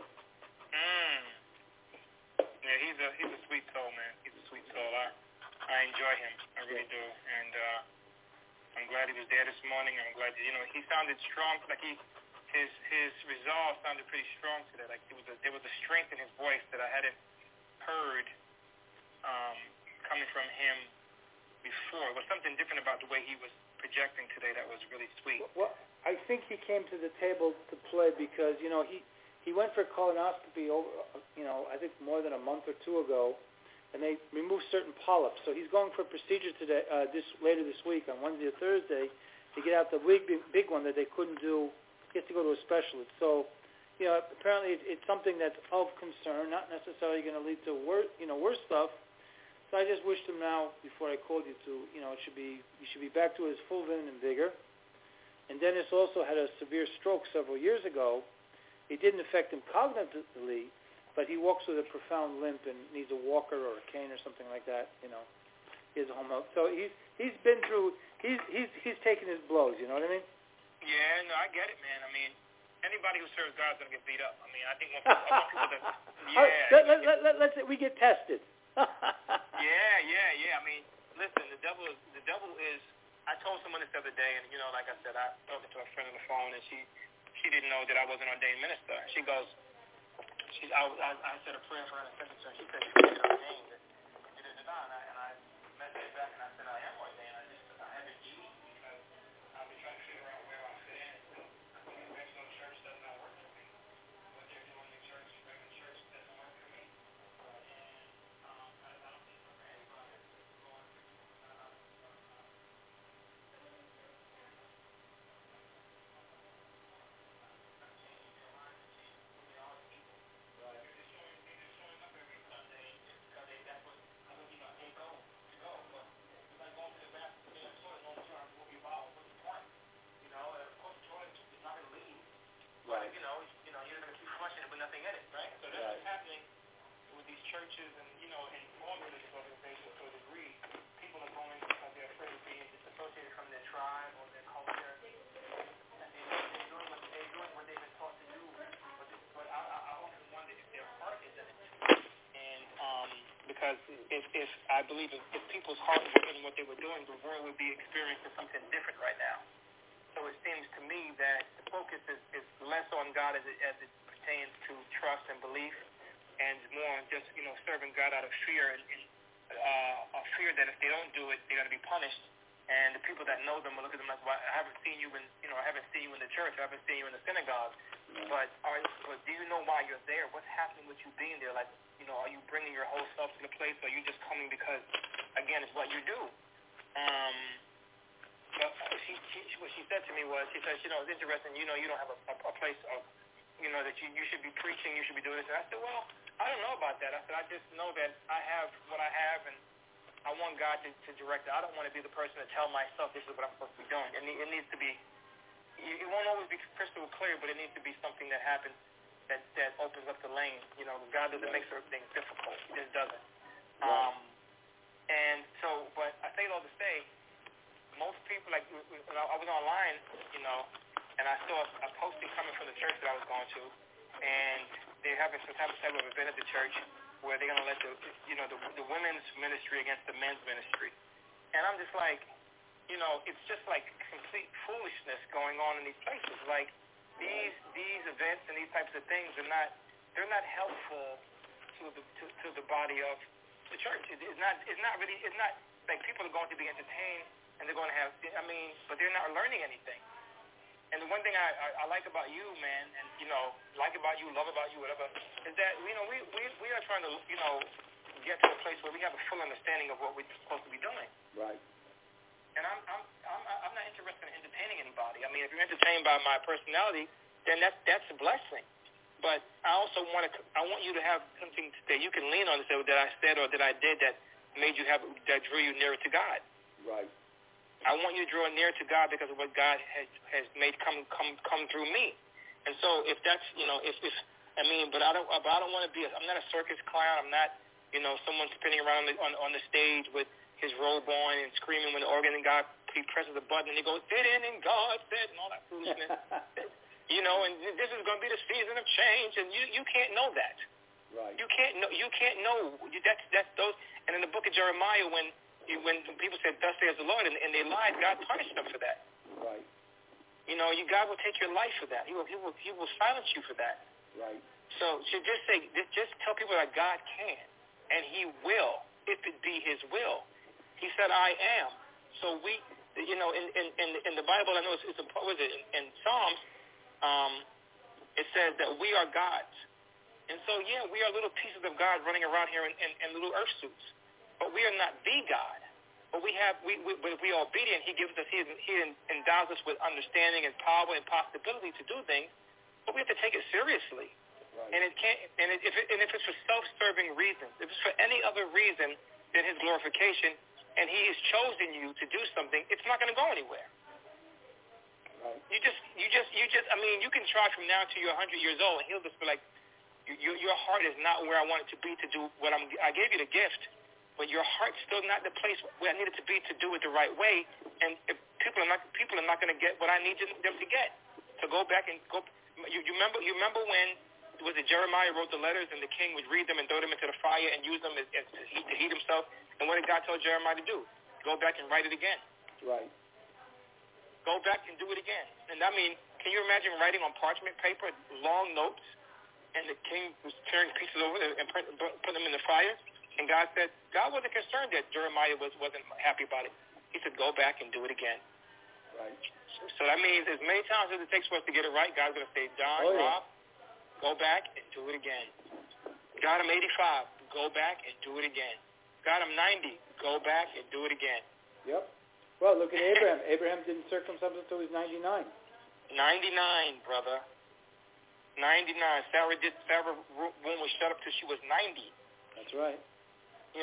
Yeah, he's a sweet soul, man. He's a sweet soul. I enjoy him. I really do. And I'm glad he was there this morning. I'm glad, you know, he sounded strong. Like his resolve sounded pretty strong today. Like there was a strength in his voice that I hadn't heard coming from him before. It was something different about the way he was projecting today that was really sweet. Well, I think he came to the table to play because, you know, he went for a colonoscopy over, you know, I think more than a month or two ago, and they removed certain polyps. So he's going for a procedure today, later this week on Wednesday or Thursday to get out the big one that they couldn't do. He has to go to a specialist. So, you know, apparently it's something that's of concern, not necessarily going to lead to worse stuff. So I just wished him now, before I called you, to, you know, he should be back to his full vim and vigor. And Dennis also had a severe stroke several years ago. It didn't affect him cognitively, but he walks with a profound limp and needs a walker or a cane or something like that. You know, he has a home health. So he's been through. He's taken his blows. You know what I mean? Yeah, no, I get it, man. I mean, anybody who serves God is gonna get beat up. I mean, I think I want people to. Yeah. Let's say we get tested. Yeah. I mean, listen, the devil is. I told someone this the other day, and you know, like I said, I was talking to a friend on the phone, and she didn't know that I was an ordained minister. She goes, I said a prayer for her and I sent it to her. She said, "You're ordained." And I messaged back and I said, "I am ordained. I haven't used because I've been trying to figure out where I fit in. I think the regular church does not work for me. What they're doing in church, regular church, doesn't work for me." You're going to keep flushing it with nothing in it, right? So that's what's happening with these churches and, you know, and all religious organizations to a degree. People are going because they're afraid of being disassociated from their tribe or their culture. And they're doing what they've been taught to do. But I often wonder if their heart is in it. And because if I believe if people's hearts were in what they were doing, the world would be experiencing something different right now. So it seems to me that the focus is less on God as it pertains to trust and belief, and more on just, you know, serving God out of fear, and fear that if they don't do it, they're going to be punished. And the people that know them will look at them like, well, I haven't seen you in the church, I haven't seen you in the synagogue, but do you know why you're there? What's happening with you being there? Like, you know, are you bringing your whole self to the place, or are you just coming because, again, it's what you do? What she said to me was, she said, you know, it's interesting, you know, you don't have a place of, you know, that you should be preaching, you should be doing this. And I said, well, I don't know about that. I said, I just know that I have what I have, and I want God to direct it. I don't want to be the person to tell myself this is what I'm supposed to be doing. It needs to be, it won't always be crystal clear, but it needs to be something that happens that opens up the lane. You know, God doesn't make certain things difficult. He just doesn't. And so, but I say it all to say, most people, like, I was online, you know, and I saw a posting coming from the church that I was going to, and they're having some type of event at the church where they're going to let the women's ministry against the men's ministry. And I'm just like, you know, it's just like complete foolishness going on in these places. Like, these events and these types of things they're not helpful to the body of the church. It's not like people are going to be entertained and they're going to have, but they're not learning anything. And the one thing I like about you, man, and, like about you, love about you, whatever, is that, we are trying to, get to a place where we have a full understanding of what we're supposed to be doing. Right. And I'm not interested in entertaining anybody. I mean, if you're entertained by my personality, then that's a blessing. But I also want you to have something that you can lean on and say, that I said or that I did that made you that drew you nearer to God. Right. I want you to draw near to God because of what God has made come through me. And so if that's but I don't want to be. I'm not a circus clown. I'm not someone spinning around on the stage with his robe on and screaming when the organ and God he presses the button and he goes, "Fit in and God said," and all that foolishness. And this is going to be the season of change, and you can't know that. Right. You can't know. That's those. And in the book of Jeremiah, when people said, "Thus says the Lord," and they lied, God punished them for that. Right. God will take your life for that. He will silence you for that. Right. So just tell people that God can, and He will, if it be His will. He said, "I am." So we, in the Bible, I know it's in Psalms. It says that we are God's. And so, we are little pieces of God running around here in little earth suits. But we are not the God. But if we are obedient, He endows us with understanding and power and possibility to do things. But we have to take it seriously. Right. And if it's for self-serving reasons, if it's for any other reason than His glorification, and He has chosen you to do something, it's not going to go anywhere. Right. You can try from now till you're 100 years old, and He'll just be like, your heart is not where I want it to be to do what I gave you the gift, but your heart's still not the place where I need it to be to do it the right way. And if people are not going to get what I need them to get. To go back and go. You remember when Jeremiah wrote the letters, and the king would read them and throw them into the fire and use them to heat himself. And what did God tell Jeremiah to do? Go back and write it again. Right. Go back and do it again. And can you imagine writing on parchment paper long notes, and the king was tearing pieces over and put them in the fire? And God said, God wasn't concerned that Jeremiah wasn't happy about it. He said, go back and do it again. Right. So that means as many times as it takes for us to get it right, God's going to say, Rob, go back and do it again. God, I'm 85. Go back and do it again. God, I'm 90. Go back and do it again. Yep. Well, look at Abraham. Abraham didn't circumcise until he was 99. 99, brother. 99. Sarah's womb was shut up till she was 90. That's right. So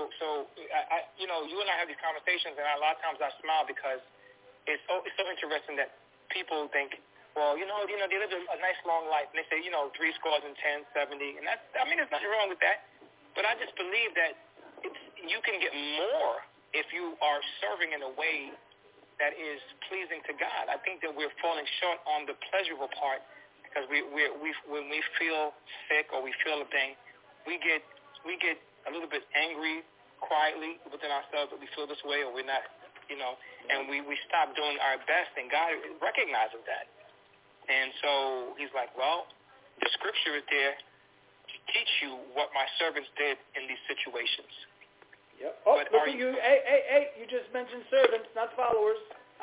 you and I have these conversations, and a lot of times I smile because it's so interesting that people think, well, they live a nice long life, and they say, 70, and there's nothing wrong with that. But I just believe that you can get more if you are serving in a way that is pleasing to God. I think that we're falling short on the pleasurable part because when we feel sick or we feel a thing, we get a little bit angry quietly within ourselves that we feel this way or we're not, and we stop doing our best, and God recognizes that. And so He's like, well, the scripture is there to teach you what my servants did in these situations. Yep. Oh, look at you. Hey, you just mentioned servants, not followers.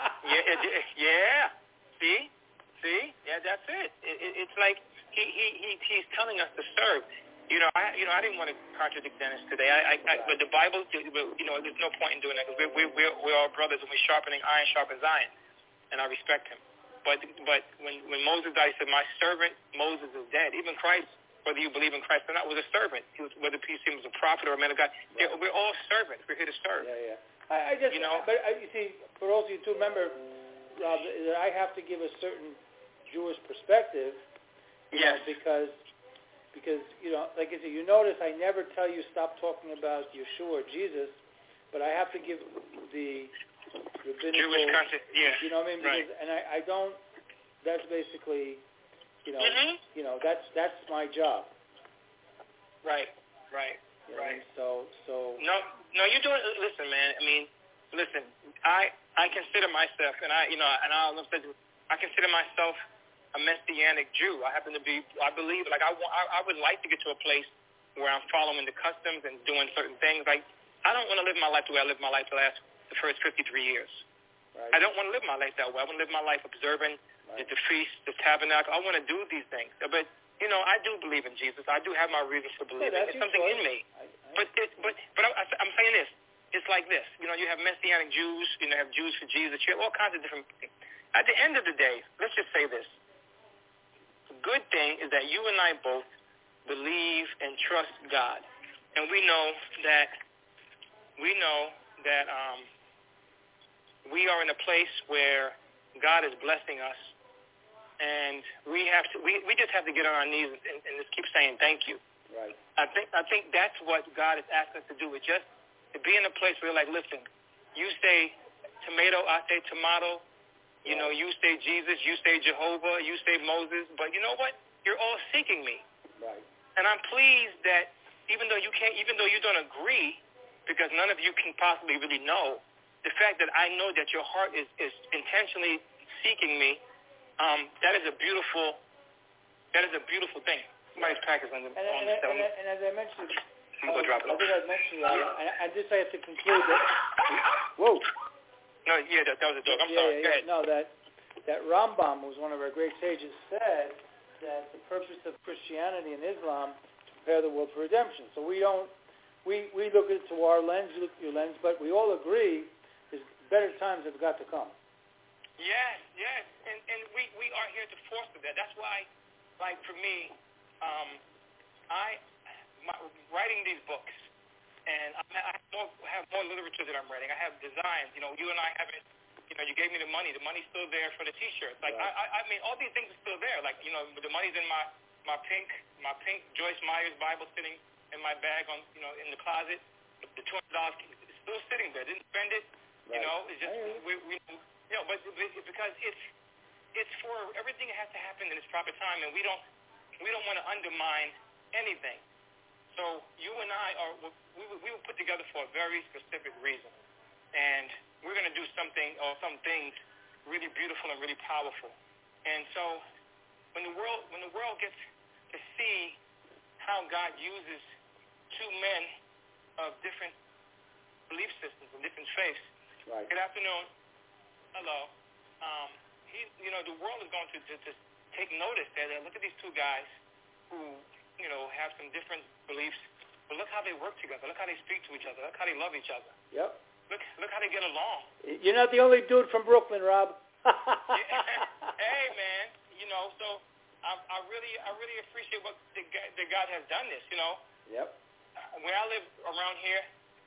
Yeah. See? Yeah, that's it. It's like he's telling us to serve. I didn't want to contradict Dennis today. But the Bible, there's no point in doing that because we're all brothers and we're sharpening iron sharpens iron, and I respect him. But when Moses died, he said, "My servant Moses is dead." Even Christ, whether you believe in Christ or not, was a servant. Whether he was a prophet or a man of God, we're all servants. We're here to serve. Yeah. I just, but you see, for those of you to remember, Rob, that I have to give a certain Jewish perspective. Yes. Because like I said, you notice I never tell you stop talking about Yeshua or Jesus, but I have to give the rabbinical Jewish concept. Yeah. You know what I mean? Right. And I don't. That's basically, Mm-hmm. that's my job. Right. So. No, you're doing. Listen, man. I consider myself, and I consider myself a Messianic Jew. I believe, like I would like to get to a place where I'm following the customs and doing certain things. Like I don't want to live my life the way I lived my life the first 53 years. Right. I don't want to live my life that way. I want to live my life observing the feast, the tabernacle. I want to do these things. But, I do believe in Jesus. I do have my reasons for believing. It's something in me. But I'm saying this. It's like this. You have Messianic Jews. You have Jews for Jesus. You have all kinds of different things. At the end of the day, let's just say this. The good thing is that you and I both believe and trust God. And we know that we are in a place where God is blessing us, and we just have to get on our knees and just keep saying thank you. Right. I think that's what God has asked us to do. It's just to be in a place where you're like, listen, you say tomato, I say tomato. You say Jesus, you say Jehovah, you say Moses, but you know what? You're all seeking me. Right. And I'm pleased that even though you don't agree, because none of you can possibly really know, the fact that I know that your heart is intentionally seeking me, that is a beautiful thing. Somebody's practicing on the stone. And as I mentioned, I'm going to drop it off. I think I mentioned that. I just have to conclude that. Whoa. No, yeah, that was a joke. I'm sorry. Go ahead. No, that Rambam, who was one of our great sages, said that the purpose of Christianity and Islam is to prepare the world for redemption. So we look at it through our lens, you look at your lens, but we all agree there's better times have got to come. Yes, and we are here to foster that. That's why, like for me, writing these books, and I have more literature that I'm writing. I have designs. You and I haven't. You gave me the money. The money's still there for the T-shirts. Like right. I mean, all these things are still there. Like the money's in my pink Joyce Myers Bible sitting in my bag in the closet. The $200 is still sitting there. Didn't spend it. Right. It's just but because it's for everything has to happen in its proper time, and we don't want to undermine anything. So you and I we were put together for a very specific reason, and we're going to do something or some things really beautiful and really powerful. And so when the world gets to see how God uses two men of different belief systems and different faiths. Right. Good afternoon. Hello. The world is going to take notice that look at these two guys who have some different beliefs, but look how they work together. Look how they speak to each other. Look how they love each other. Yep. Look how they get along. You're not the only dude from Brooklyn, Rob. Hey, man. So I really appreciate what that God has done this. Yep. Where I live around here,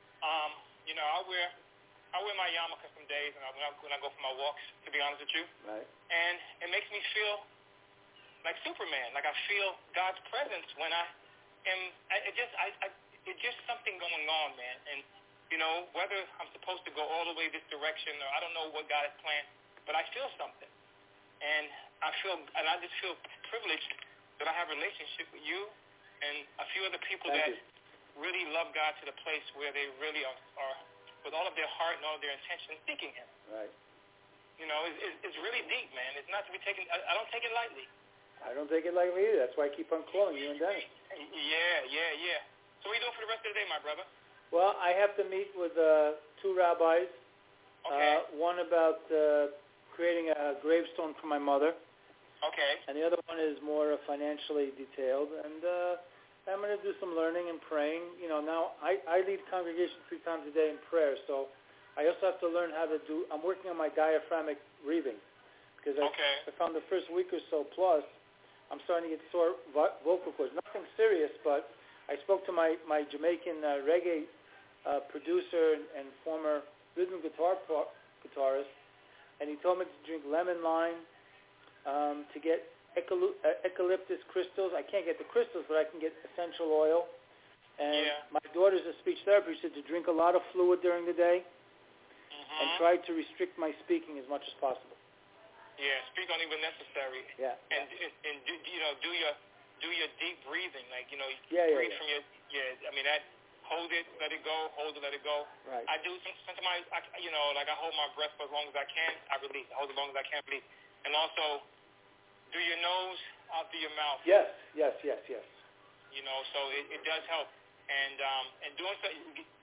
I wear my yarmulke some days, and when I go for my walks, to be honest with you. Right. And it makes me feel like Superman. Like I feel God's presence when I am. It's just something going on, man. And whether I'm supposed to go all the way this direction or I don't know what God has planned, but I feel something, and I just feel privileged that I have a relationship with you and a few other people Thank that you. really love God to the place where they really are with all of their heart and all of their intention seeking Him. Right. It's really deep, man. It's not to be taken. I don't take it lightly. I don't take it lightly either. That's why I keep on calling you and Dennis. Yeah. So what are you doing for the rest of the day, my brother? Well, I have to meet with two rabbis. Okay. One about creating a gravestone for my mother. Okay. And the other one is more financially detailed. And I'm going to do some learning and praying. Now I lead congregation 3 times a day in prayer, so I also have to learn how to do. I'm working on my diaphragmatic breathing because I found the first week or so plus I'm starting to get sore vocal cords. Nothing serious, but I spoke to my Jamaican reggae producer and former rhythm guitarist, and he told me to drink lemon lime, to get eucalyptus crystals. I can't get the crystals, but I can get essential oil. And my daughter's a speech therapist. She said to drink a lot of fluid during the day and try to restrict my speaking as much as possible. Yeah, speak only when necessary. Yeah. And do your deep breathing, like breathe from your I mean that. Hold it, let it go. Hold it, let it go. Right. I do sometimes. I hold my breath for as long as I can. I release. I hold as long as I can release. And also, do your nose out through your mouth. Yes. So it does help. And doing so,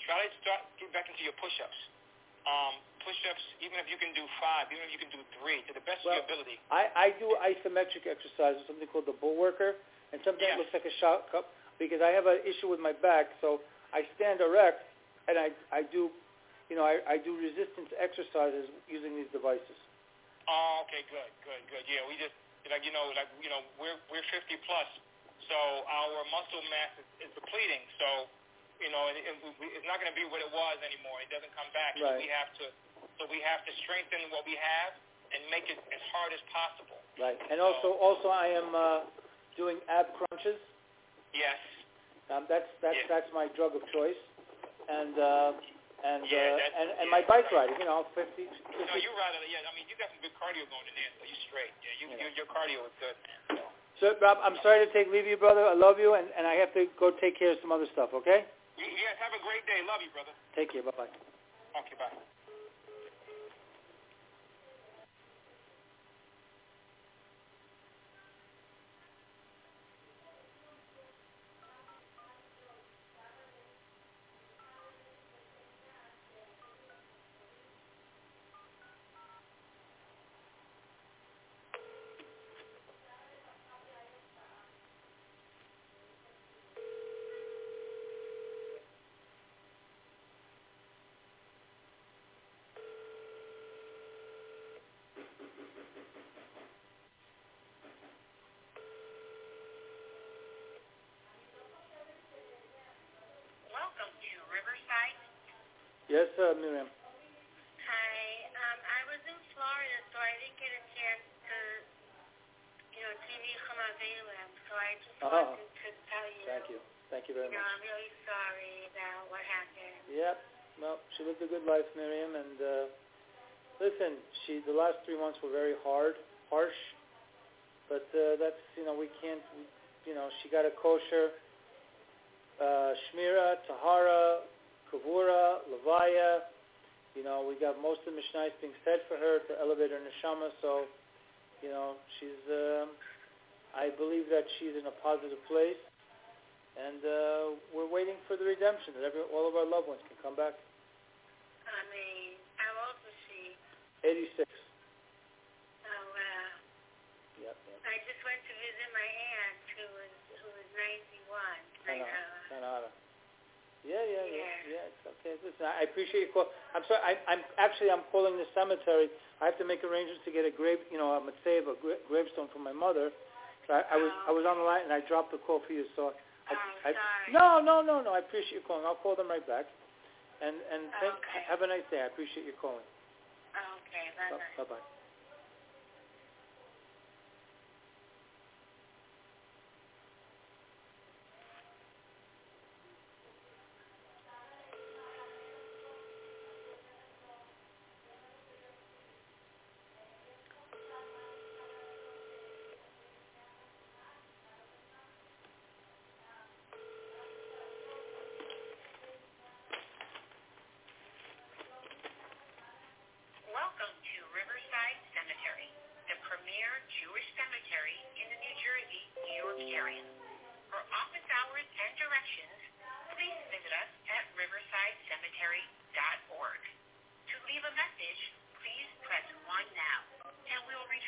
try to get back into your push-ups. Push-ups, even if you can do 5, even if you can do 3, to the best of your ability. I do isometric exercises, something called the bull worker, and something that looks like a shot cup, because I have an issue with my back, so I stand erect, and I do, I do resistance exercises using these devices. Oh, okay, good. Yeah, we just, we're 50 plus, so our muscle mass is depleting, so, it's not going to be what it was anymore. It doesn't come back. Right. So we have to strengthen what we have and make it as hard as possible. Right. And also I am doing ab crunches. Yes. That's my drug of choice. And and my bike riding, 50. No, you ride it. Yeah, I mean, you got some good cardio going in there, so you're straight. Yeah, your cardio is good, man. So, Rob, I'm sorry to leave you, brother. I love you, and I have to go take care of some other stuff, okay? Yes, have a great day. Love you, brother. Take care. Bye-bye. Okay, bye. Welcome to Riverside. Yes, Miriam. Hi. I was in Florida, so I didn't get a chance to, TV Chamavelam, so I just wanted to tell you. Thank you very much. I'm really sorry about what happened. Yep. Well, she lived a good life, Miriam, and listen, the last 3 months were very harsh, but that's, we can't, she got a kosher Shmira, Tahara, Kavura, Levaya. We got most of the Mishnayos being said for her to elevate her neshama. So, she's. I believe that she's in a positive place, and we're waiting for the redemption that all of our loved ones can come back. I mean, how old was she? 86. Oh wow. Yep. I just went to visit my aunt who was 91. Canada. Yeah, it's okay. Listen, I appreciate your call. I'm sorry, I'm calling the cemetery. I have to make arrangements to get a a matzeva, gravestone for my mother. So I was on the line and I dropped the call for you. So sorry. No. I appreciate you calling. I'll call them right back. And have a nice day. I appreciate you calling. Okay, bye. Bye. Welcome to Riverside Cemetery, the premier Jewish cemetery in the New Jersey, New York area. For office hours and directions, please visit us at riversidecemetery.org. To leave a message, please press 1 now, and we'll reach.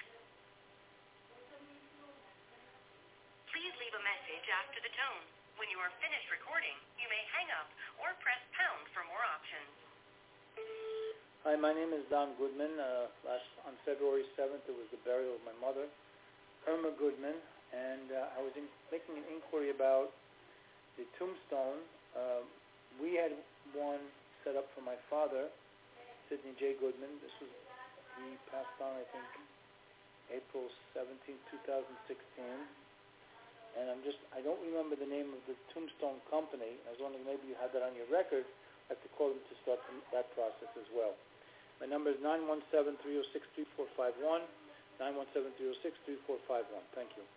Please leave a message after the tone. When you are finished recording, you may hang up or press pound for more options. Hi, my name is Don Goodman. On February 7th, it was the burial of my mother, Irma Goodman, and I was making an inquiry about the tombstone. We had one set up for my father, Sidney J. Goodman. He passed on, I think, April 17, 2016. And I don't remember the name of the tombstone company. I was wondering maybe you had that on your record. I have to call them to start that process as well. My number is 917-306-3451, 917-306-3451. Thank you.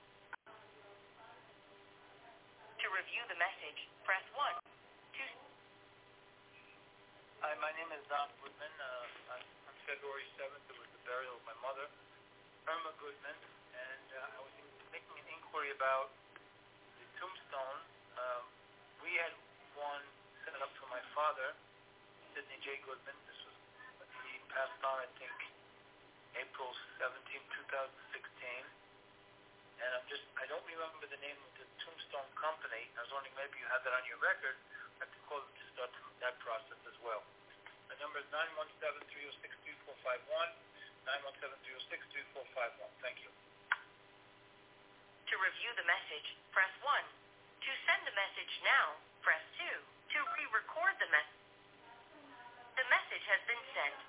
To review the message, press 1. Hi, my name is Don Goodman. On February 7th, it was the burial of my mother, Irma Goodman, and I was making an inquiry about the tombstone. We had one set up for my father, the name of the Tombstone Company. I was wondering maybe you had that on your record. I have to call them to start that process as well. The number is 917-306-2451, 917-306-2451. Thank you. To review the message, press 1. To send the message now, press 2. To re-record the message has been sent.